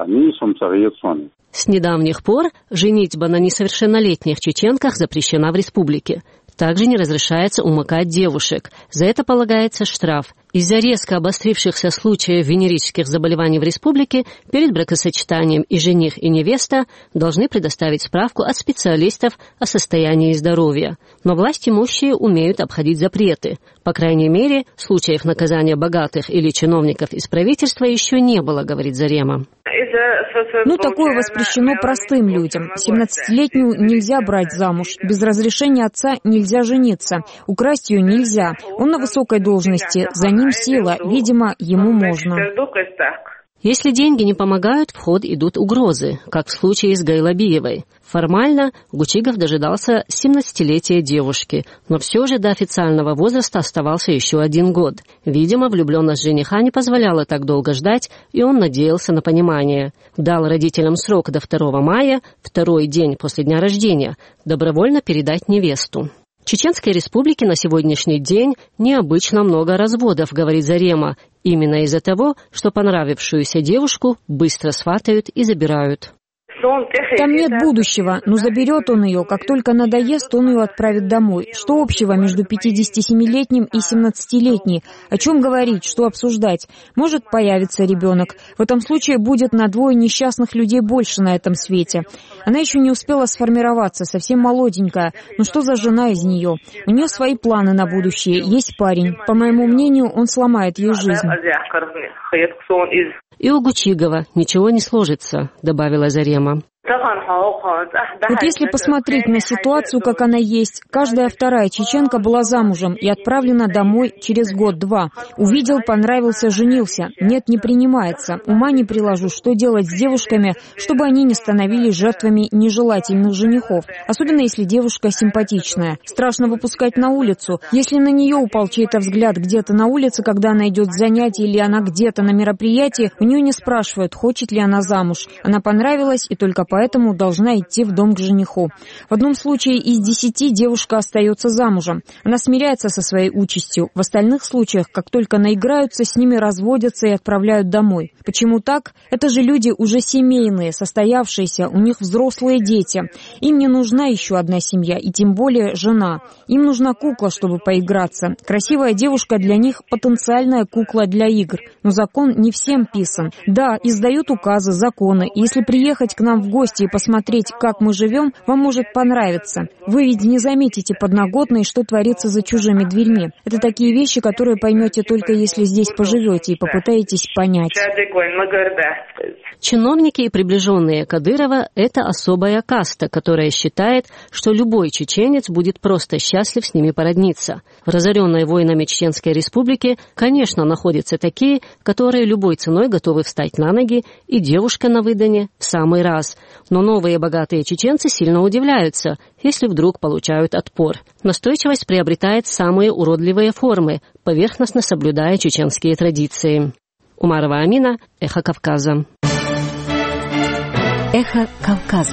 С недавних пор женитьба на несовершеннолетних чеченках запрещена в республике. Также не разрешается умыкать девушек. За это полагается штраф. Из-за резко обострившихся случаев венерических заболеваний в республике перед бракосочетанием и жених, и невеста должны предоставить справку от специалистов о состоянии здоровья. Но власть имущие умеют обходить запреты. По крайней мере, случаев наказания богатых или чиновников из правительства еще не было, говорит Зарема. Ну, такое воспрещено простым людям. 17-летнюю нельзя брать замуж. Без разрешения отца нельзя жениться. Украсть ее нельзя. Он на высокой должности. За ним сила. Видимо, ему можно. Если деньги не помогают, в ход идут угрозы, как в случае с Гойлабиевой. Формально Гучигов дожидался 17-летия девушки, но все же до официального возраста оставался еще 1 год. Видимо, влюбленность жениха не позволяла так долго ждать, и он надеялся на понимание. Дал родителям срок до 2 мая, второй день после дня рождения, добровольно передать невесту. В Чеченской Республике на сегодняшний день необычно много разводов, говорит Зарема, именно из-за того, что понравившуюся девушку быстро сватают и забирают. Там нет будущего, но заберет он ее, как только надоест, он ее отправит домой. Что общего между 57-летним и 17-летней? О чем говорить, что обсуждать? Может появиться ребенок. В этом случае будет на 2 несчастных людей больше на этом свете. Она еще не успела сформироваться, совсем молоденькая. Но что за жена из нее? У нее свои планы на будущее. Есть парень. По моему мнению, он сломает ей жизнь. И у Гучигова ничего не сложится, добавила Зарема. Вот если посмотреть на ситуацию, как она есть, каждая вторая чеченка была замужем и отправлена домой через год-два. Увидел, понравился, женился. Нет, не принимается. Ума не приложу, что делать с девушками, чтобы они не становились жертвами нежелательных женихов. Особенно если девушка симпатичная. Страшно выпускать на улицу. Если на нее упал чей-то взгляд где-то на улице, когда она идет с занятий или она где-то на мероприятии, у нее не спрашивают, хочет ли она замуж. Она понравилась и только поэтому должна идти в дом к жениху. В одном случае из 10 девушка остается замужем. Она смиряется со своей участью. В остальных случаях, как только наиграются, с ними разводятся и отправляют домой. Почему так? Это же люди уже семейные, состоявшиеся, у них взрослые дети. Им не нужна еще одна семья, и тем более жена. Им нужна кукла, чтобы поиграться. Красивая девушка для них – потенциальная кукла для игр. Но закон не всем писан. Да, издают указы, законы. И если приехать к нам в гости и посмотреть, как мы живем, вам может понравиться. Вы ведь не заметите подноготно, что творится за чужими дверьми. Это такие вещи, которые поймете только если здесь поживете и попытаетесь понять. Чиновники и приближенные Кадырова – это особая каста, которая считает, что любой чеченец будет просто счастлив с ними породниться. В разоренной войнами Чеченской Республике, конечно, находятся такие, которые любой ценой готовы встать на ноги, и девушка на выдане в самый раз. Но новые богатые чеченцы сильно удивляются, если вдруг получают отпор. Настойчивость приобретает самые уродливые формы, поверхностно соблюдая чеченские традиции. Умарова Амина, Эхо Кавказа. Эхо Кавказа.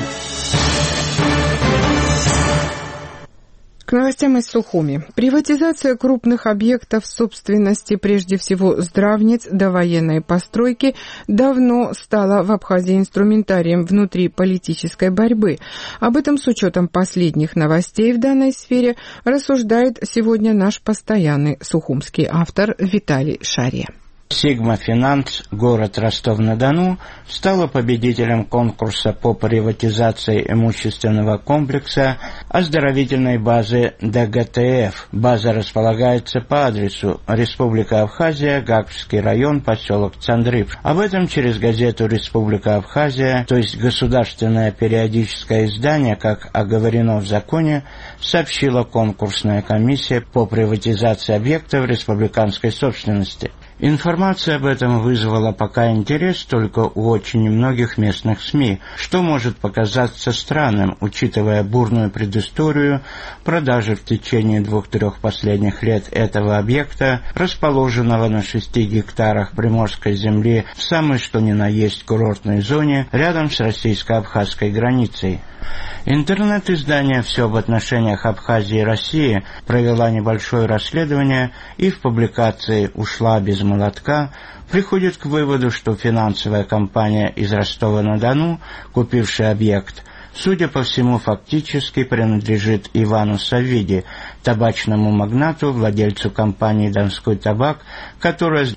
К новостям из Сухуми. Приватизация крупных объектов собственности, прежде всего здравниц, довоенной постройки, давно стала в Абхазии инструментарием внутриполитической борьбы. Об этом с учетом последних новостей в данной сфере рассуждает сегодня наш постоянный сухумский автор Виталий Шария. Sigma Finance, город Ростов-на-Дону, стала победителем конкурса по приватизации имущественного комплекса оздоровительной базы ДГТФ. База располагается по адресу Республика Абхазия, Гагрский район, поселок Цандрып. Об этом через газету «Республика Абхазия», то есть государственное периодическое издание, как оговорено в законе, сообщила конкурсная комиссия по приватизации объектов республиканской собственности. Информация об этом вызвала пока интерес только у очень немногих местных СМИ, что может показаться странным, учитывая бурную предысторию продажи в течение 2-3 последних лет этого объекта, расположенного на 6 гектарах приморской земли в самой что ни на есть курортной зоне рядом с российско-абхазской границей. Интернет-издание «Все об отношениях Абхазии и России» провела небольшое расследование и в публикации «Ушла без молотка» приходит к выводу, что финансовая компания из Ростова-на-Дону, купившая объект, судя по всему, фактически принадлежит Ивану Савиди, табачному магнату, владельцу компании «Донской табак», которая с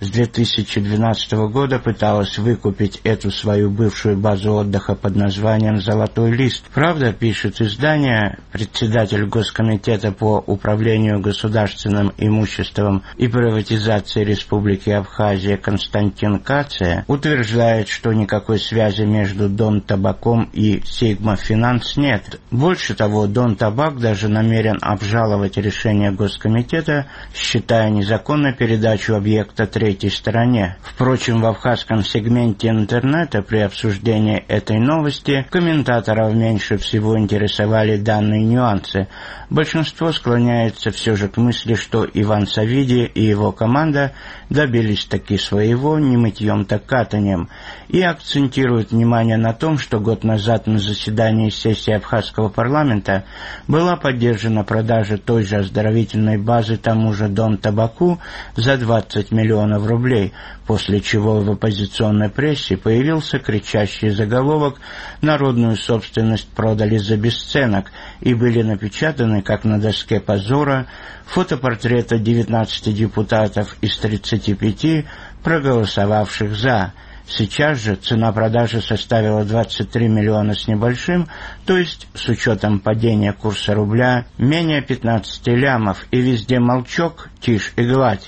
2012 года пыталась выкупить эту свою бывшую базу отдыха под названием «Золотой лист». Правда, пишет издание, председатель Госкомитета по управлению государственным имуществом и приватизации Республики Абхазия Константин Кация утверждает, что никакой связи между Донтабаком и Sigma Finance нет. Больше того, Донтабак даже намерен обжаловать решение Госкомитета, считая незаконной передачу объекта третьей стороне. Впрочем, в абхазском сегменте интернета при обсуждении этой новости комментаторов меньше всего интересовали данные нюансы. Большинство склоняется все же к мысли, что Иван Савиди и его команда добились таки своего не мытьем, так катанием, и акцентируют внимание на том, что год назад на заседании сессии абхазского парламента была поддержана продажа той же оздоровительной базы тому же Донтабаку за 20 миллионов рублей, после чего в оппозиционной прессе появился кричащий заголовок «Народную собственность продали за бесценок» и были напечатаны, как на доске позора, фотопортреты 19 депутатов из 35, проголосовавших «за». Сейчас же цена продажи составила 23 миллиона с небольшим, то есть, с учетом падения курса рубля, менее 15 лямов, и везде молчок, тишь и гладь.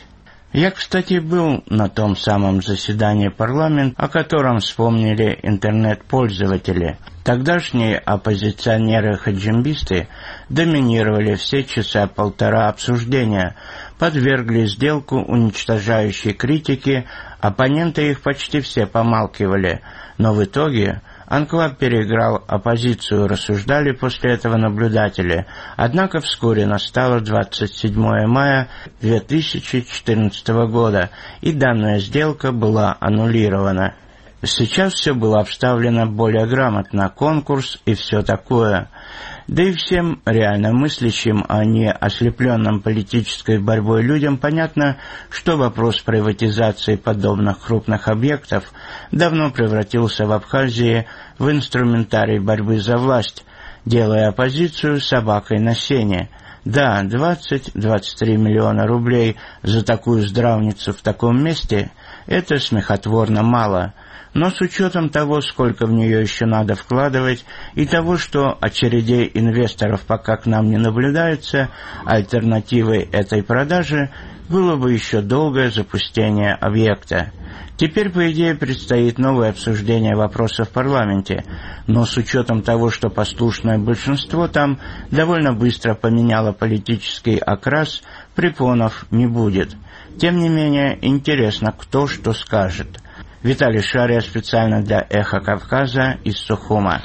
Я, кстати, был на том самом заседании парламента, о котором вспомнили интернет-пользователи. Тогдашние оппозиционеры-хаджимбисты доминировали все часа полтора обсуждения, подвергли сделку уничтожающей критике, оппоненты их почти все помалкивали, но в итоге анклав переиграл оппозицию, рассуждали после этого наблюдатели. Однако вскоре настало 27 мая 2014 года, и данная сделка была аннулирована. Сейчас все было обставлено более грамотно, конкурс и все такое. Да и всем реально мыслящим, а не ослепленным политической борьбой людям понятно, что вопрос приватизации подобных крупных объектов давно превратился в Абхазии в инструментарий борьбы за власть, делая оппозицию собакой на сене. Да, 20-23 миллиона рублей за такую здравницу в таком месте – это смехотворно мало. Но с учетом того, сколько в нее еще надо вкладывать, и того, что очередей инвесторов пока к нам не наблюдается, альтернативой этой продажи было бы еще долгое запустение объекта. Теперь, по идее, предстоит новое обсуждение вопроса в парламенте, но с учетом того, что послушное большинство там довольно быстро поменяло политический окрас, препонов не будет. Тем не менее, интересно, кто что скажет. Виталий Шария специально для «Эхо Кавказа» из Сухума.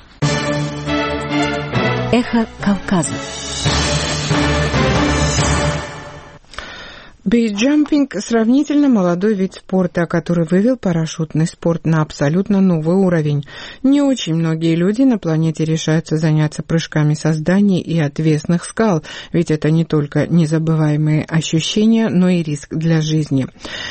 «Эхо Кавказа». Бейсджампинг – сравнительно молодой вид спорта, который вывел парашютный спорт на абсолютно новый уровень. Не очень многие люди на планете решаются заняться прыжками со зданий и отвесных скал, ведь это не только незабываемые ощущения, но и риск для жизни.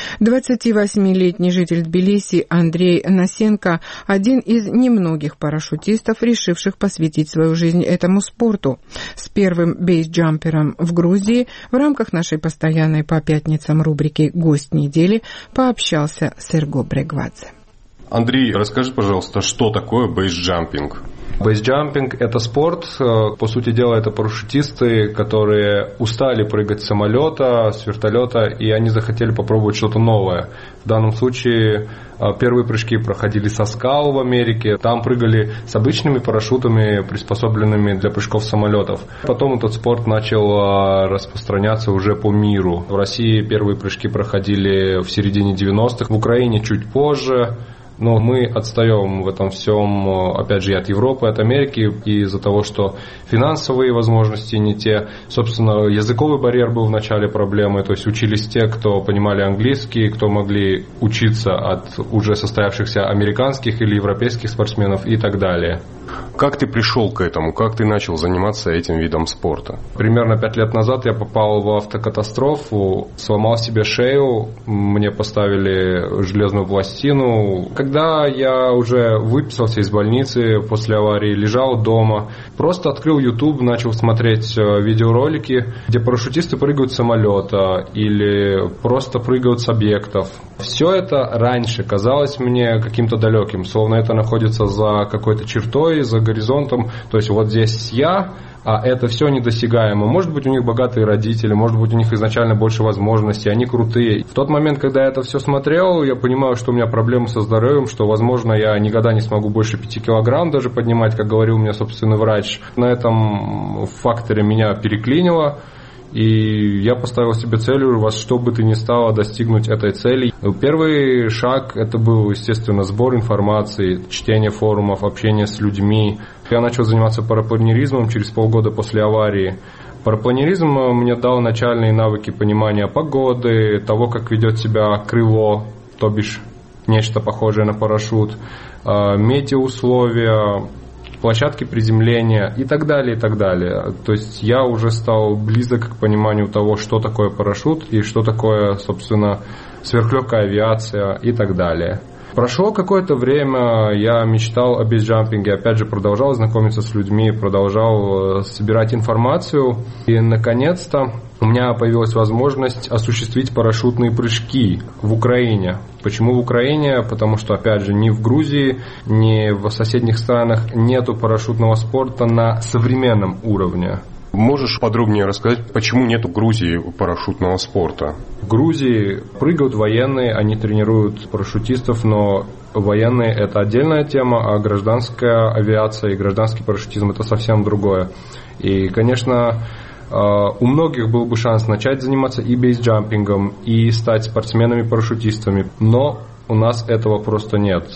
28-летний житель Тбилиси Андрей Насенко – один из немногих парашютистов, решивших посвятить свою жизнь этому спорту. С первым бейсджампером в Грузии в рамках нашей постоянной по пятницам рубрики «Гость недели» пообщался с Эрго Брегвадзе. Андрей, расскажи, пожалуйста, что такое бейсджампинг? Бейсджампинг – это спорт, по сути дела, это парашютисты, которые устали прыгать с самолета, с вертолета, и они захотели попробовать что-то новое. В данном случае первые прыжки проходили со скал в Америке, там прыгали с обычными парашютами, приспособленными для прыжков самолетов. Потом этот спорт начал распространяться уже по миру. В России первые прыжки проходили в середине 90-х, в Украине чуть позже. Но мы отстаем в этом всем, опять же, и от Европы, от Америки, и из-за того, что финансовые возможности не те. Собственно, языковый барьер был в начале проблемой, то есть учились те, кто понимали английский, кто могли учиться от уже состоявшихся американских или европейских спортсменов и так далее. Как ты пришел к этому? Как ты начал заниматься этим видом спорта? Примерно 5 лет назад я попал в автокатастрофу, сломал себе шею, мне поставили железную пластину. Когда я уже выписался из больницы после аварии, лежал дома, просто открыл YouTube, начал смотреть видеоролики, где парашютисты прыгают с самолета или просто прыгают с объектов. Все это раньше казалось мне каким-то далеким, словно это находится за какой-то чертой, за горизонтом. То есть вот здесь я, а это все недосягаемо. Может быть, у них богатые родители, может быть, у них изначально больше возможностей, они крутые. В тот момент, когда я это все смотрел, я понимаю, что у меня проблемы со здоровьем, что, возможно, я никогда не смогу больше 5 килограмм даже поднимать, как говорил мне собственный врач. На этом факторе меня переклинило. И я поставил себе целью во что бы то ни стало достигнуть этой цели. Первый шаг это был, естественно, сбор информации, чтение форумов, общение с людьми. Я начал заниматься парапланеризмом через полгода после аварии. Парапланеризм мне дал начальные навыки понимания погоды, того, как ведет себя крыло, то бишь нечто похожее на парашют, метеоусловия, площадки приземления и так далее, и так далее. То есть я уже стал близок к пониманию того, что такое парашют и что такое, собственно, сверхлегкая авиация и так далее. Прошло какое-то время, я мечтал о бейсджампинге, опять же продолжал знакомиться с людьми, продолжал собирать информацию. И, наконец-то, у меня появилась возможность осуществить парашютные прыжки в Украине. Почему в Украине? Потому что, опять же, ни в Грузии, ни в соседних странах нету парашютного спорта на современном уровне. Можешь подробнее рассказать, почему нет в Грузии парашютного спорта? В Грузии прыгают военные, они тренируют парашютистов, но военные – это отдельная тема, а гражданская авиация и гражданский парашютизм – это совсем другое. И, конечно, у многих был бы шанс начать заниматься и бейсджампингом, и стать спортсменами-парашютистами, но у нас этого просто нет.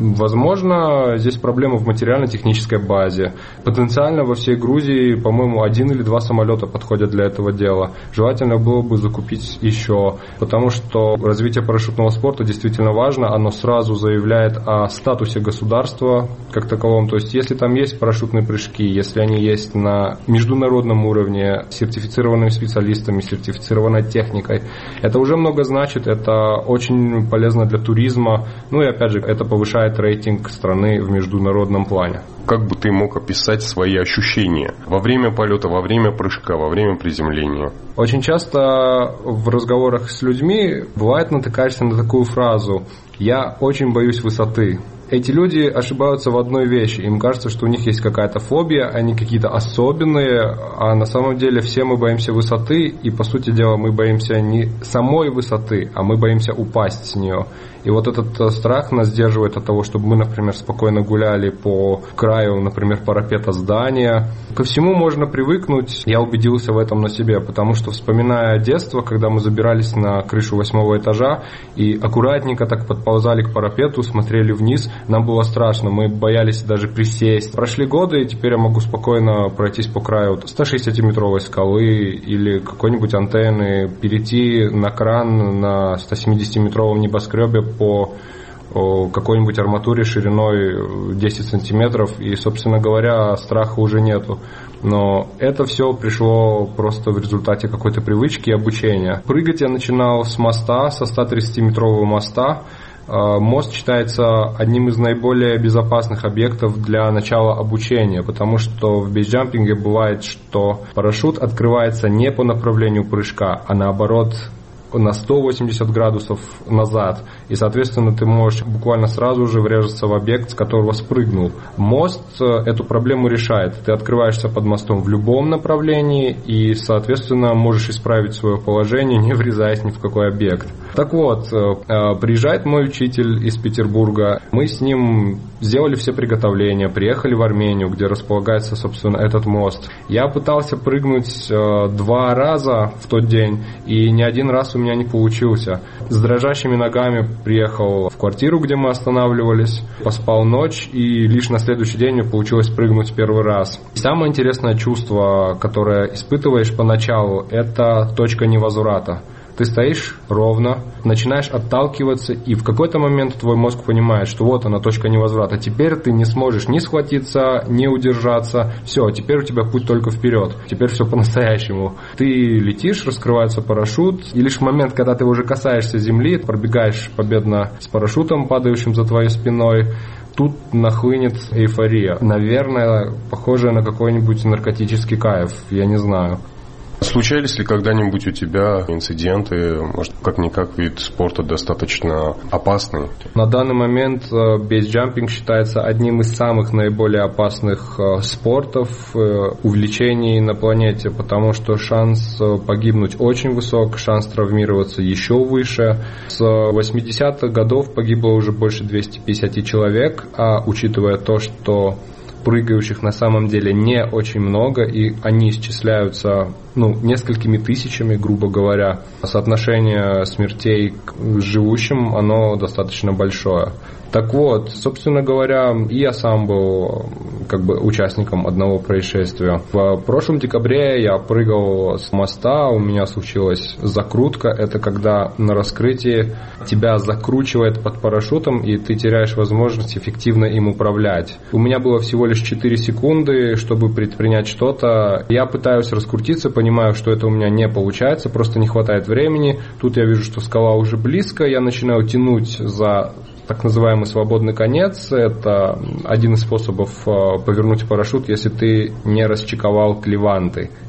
Возможно, здесь проблема в материально-технической базе. Потенциально во всей Грузии, по-моему, 1 или 2 самолета подходят для этого дела. Желательно было бы закупить еще, потому что развитие парашютного спорта действительно важно. Оно сразу заявляет о статусе государства как таковом. То есть, если там есть парашютные прыжки, если они есть на международном уровне, сертифицированными специалистами, сертифицированной техникой, это уже много значит. Это очень полезно для туризма. Ну и опять же, это повышает рейтинг страны в международном плане. Как бы ты мог описать свои ощущения во время полета, во время прыжка, во время приземления? Очень часто в разговорах с людьми бывает натыкаешься на такую фразу: «Я очень боюсь высоты». Эти люди ошибаются в одной вещи. Им кажется, что у них есть какая-то фобия, они какие-то особенные, а на самом деле все мы боимся высоты, и, по сути дела, мы боимся не самой высоты, а мы боимся упасть с нее. И вот этот страх нас сдерживает от того, чтобы мы, например, спокойно гуляли по краю, например, парапета здания. Ко всему можно привыкнуть, я убедился в этом на себе, потому что, вспоминая детство, когда мы забирались на крышу 8-го этажа и аккуратненько так подползали к парапету, смотрели вниз, нам было страшно, мы боялись даже присесть. Прошли годы, и теперь я могу спокойно пройтись по краю 160-метровой скалы или какой-нибудь антенны, перейти на кран на 170-метровом небоскребе по какой-нибудь арматуре шириной 10 сантиметров, и, собственно говоря, страха уже нету. Но это все пришло просто в результате какой-то привычки и обучения. Прыгать я начинал с моста, со 130-метрового моста. Мост считается одним из наиболее безопасных объектов для начала обучения, потому что в бейсджампинге бывает, что парашют открывается не по направлению прыжка, а наоборот на 180 градусов назад, и, соответственно, ты можешь буквально сразу же врезаться в объект, с которого спрыгнул. Мост эту проблему решает. Ты открываешься под мостом в любом направлении и, соответственно, можешь исправить свое положение, не врезаясь ни в какой объект. Так вот, приезжает мой учитель из Петербурга, мы с ним сделали все приготовления, приехали в Армению, где располагается, собственно, этот мост. Я пытался прыгнуть 2 раза в тот день, и ни один раз у меня не получился. С дрожащими ногами приехал в квартиру, где мы останавливались, поспал ночь, и лишь на следующий день мне получилось прыгнуть первый раз. Самое интересное чувство, которое испытываешь поначалу, это точка невозврата. Ты стоишь ровно, начинаешь отталкиваться, и в какой-то момент твой мозг понимает, что вот она, точка невозврата. Теперь ты не сможешь ни схватиться, ни удержаться. Все, теперь у тебя путь только вперед. Теперь все по-настоящему. Ты летишь, раскрывается парашют, и лишь в момент, когда ты уже касаешься земли, пробегаешь победно с парашютом, падающим за твоей спиной, тут нахлынет эйфория. Наверное, похожая на какой-нибудь наркотический кайф, я не знаю. Случались ли когда-нибудь у тебя инциденты, может, как-никак вид спорта достаточно опасный? На данный момент бейсджампинг считается одним из самых наиболее опасных спортов, увлечений на планете, потому что шанс погибнуть очень высок, шанс травмироваться еще выше. С 80-х годов погибло уже больше 250 человек, а учитывая то, что прыгающих на самом деле не очень много, и они исчисляются несколькими тысячами, грубо говоря. Соотношение смертей к живущим, оно достаточно большое. Так вот, собственно говоря, и я сам был участником одного происшествия. В прошлом декабре я прыгал с моста, у меня случилась закрутка. Это когда на раскрытии тебя закручивает под парашютом, и ты теряешь возможность эффективно им управлять. У меня было всего лишь 4 секунды, чтобы предпринять что-то. Я пытаюсь раскрутиться, понимаю, что это у меня не получается, просто не хватает времени. Тут я вижу, что скала уже близко, я начинаю тянуть за так называемый свободный конец. Это один из способов повернуть парашют, если ты не расчековал клеванты.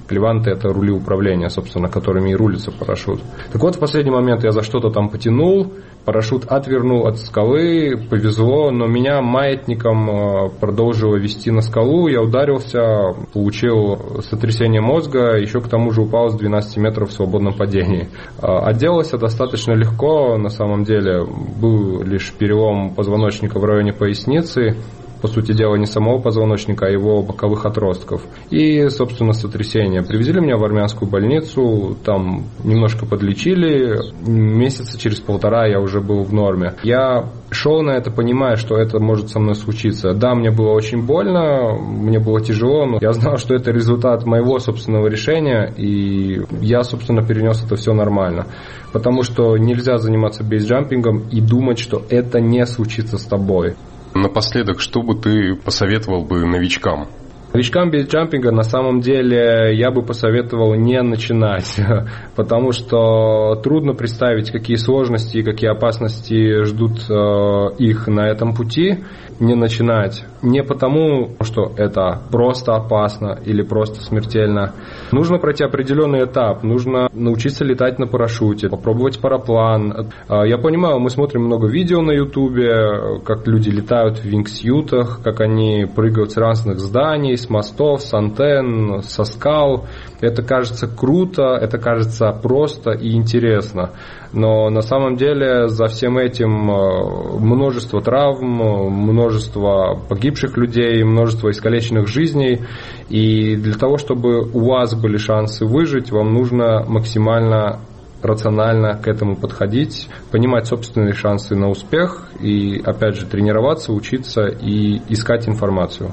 Леванты — это рули управления, собственно, которыми и рулится парашют. Так вот, в последний момент я за что-то там потянул, парашют отвернул от скалы, повезло, но меня маятником продолжило вести на скалу, я ударился, получил сотрясение мозга, еще к тому же упал с 12 метров в свободном падении. Отделался достаточно легко, на самом деле, был лишь перелом позвоночника в районе поясницы, по сути дела, не самого позвоночника, а его боковых отростков. И, собственно, сотрясение. Привезли меня в армянскую больницу, там немножко подлечили. Месяца через 1,5 я уже был в норме. Я шел на это, понимая, что это может со мной случиться. Да, мне было очень больно, мне было тяжело, но я знал, что это результат моего собственного решения, и я, собственно, перенес это все нормально. Потому что нельзя заниматься бейсджампингом и думать, что это не случится с тобой. Напоследок, что бы ты посоветовал бы новичкам? Новичкам бейсджампинга на самом деле я бы посоветовал не начинать, потому что трудно представить, какие сложности и какие опасности ждут их на этом пути. Не начинать не потому, что это просто опасно или просто смертельно. Нужно пройти определенный этап, нужно научиться летать на парашюте, попробовать параплан. Я понимаю, мы смотрим много видео на ютубе, как люди летают в вингсьютах, как они прыгают с разных зданий, с мостов, с антенн, со скал. Это кажется круто, это кажется просто и интересно. Но на самом деле за всем этим множество травм, множество погибших людей, множество искалеченных жизней. И для того, чтобы у вас были шансы выжить, вам нужно максимально рационально к этому подходить, понимать собственные шансы на успех и, опять же, тренироваться, учиться и искать информацию.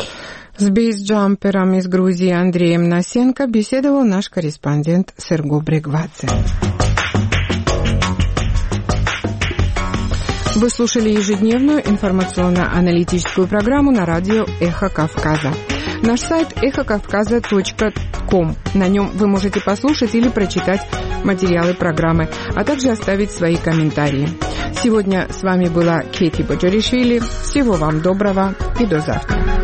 С бейсджампером из Грузии Андреем Насенко беседовал наш корреспондент Серго Брегвадзе. Вы слушали ежедневную информационно-аналитическую программу на радио «Эхо Кавказа». Наш сайт эхокавказа.ком. На нем вы можете послушать или прочитать материалы программы, а также оставить свои комментарии. Сегодня с вами была Кети Боджоришвили. Всего вам доброго и до завтра.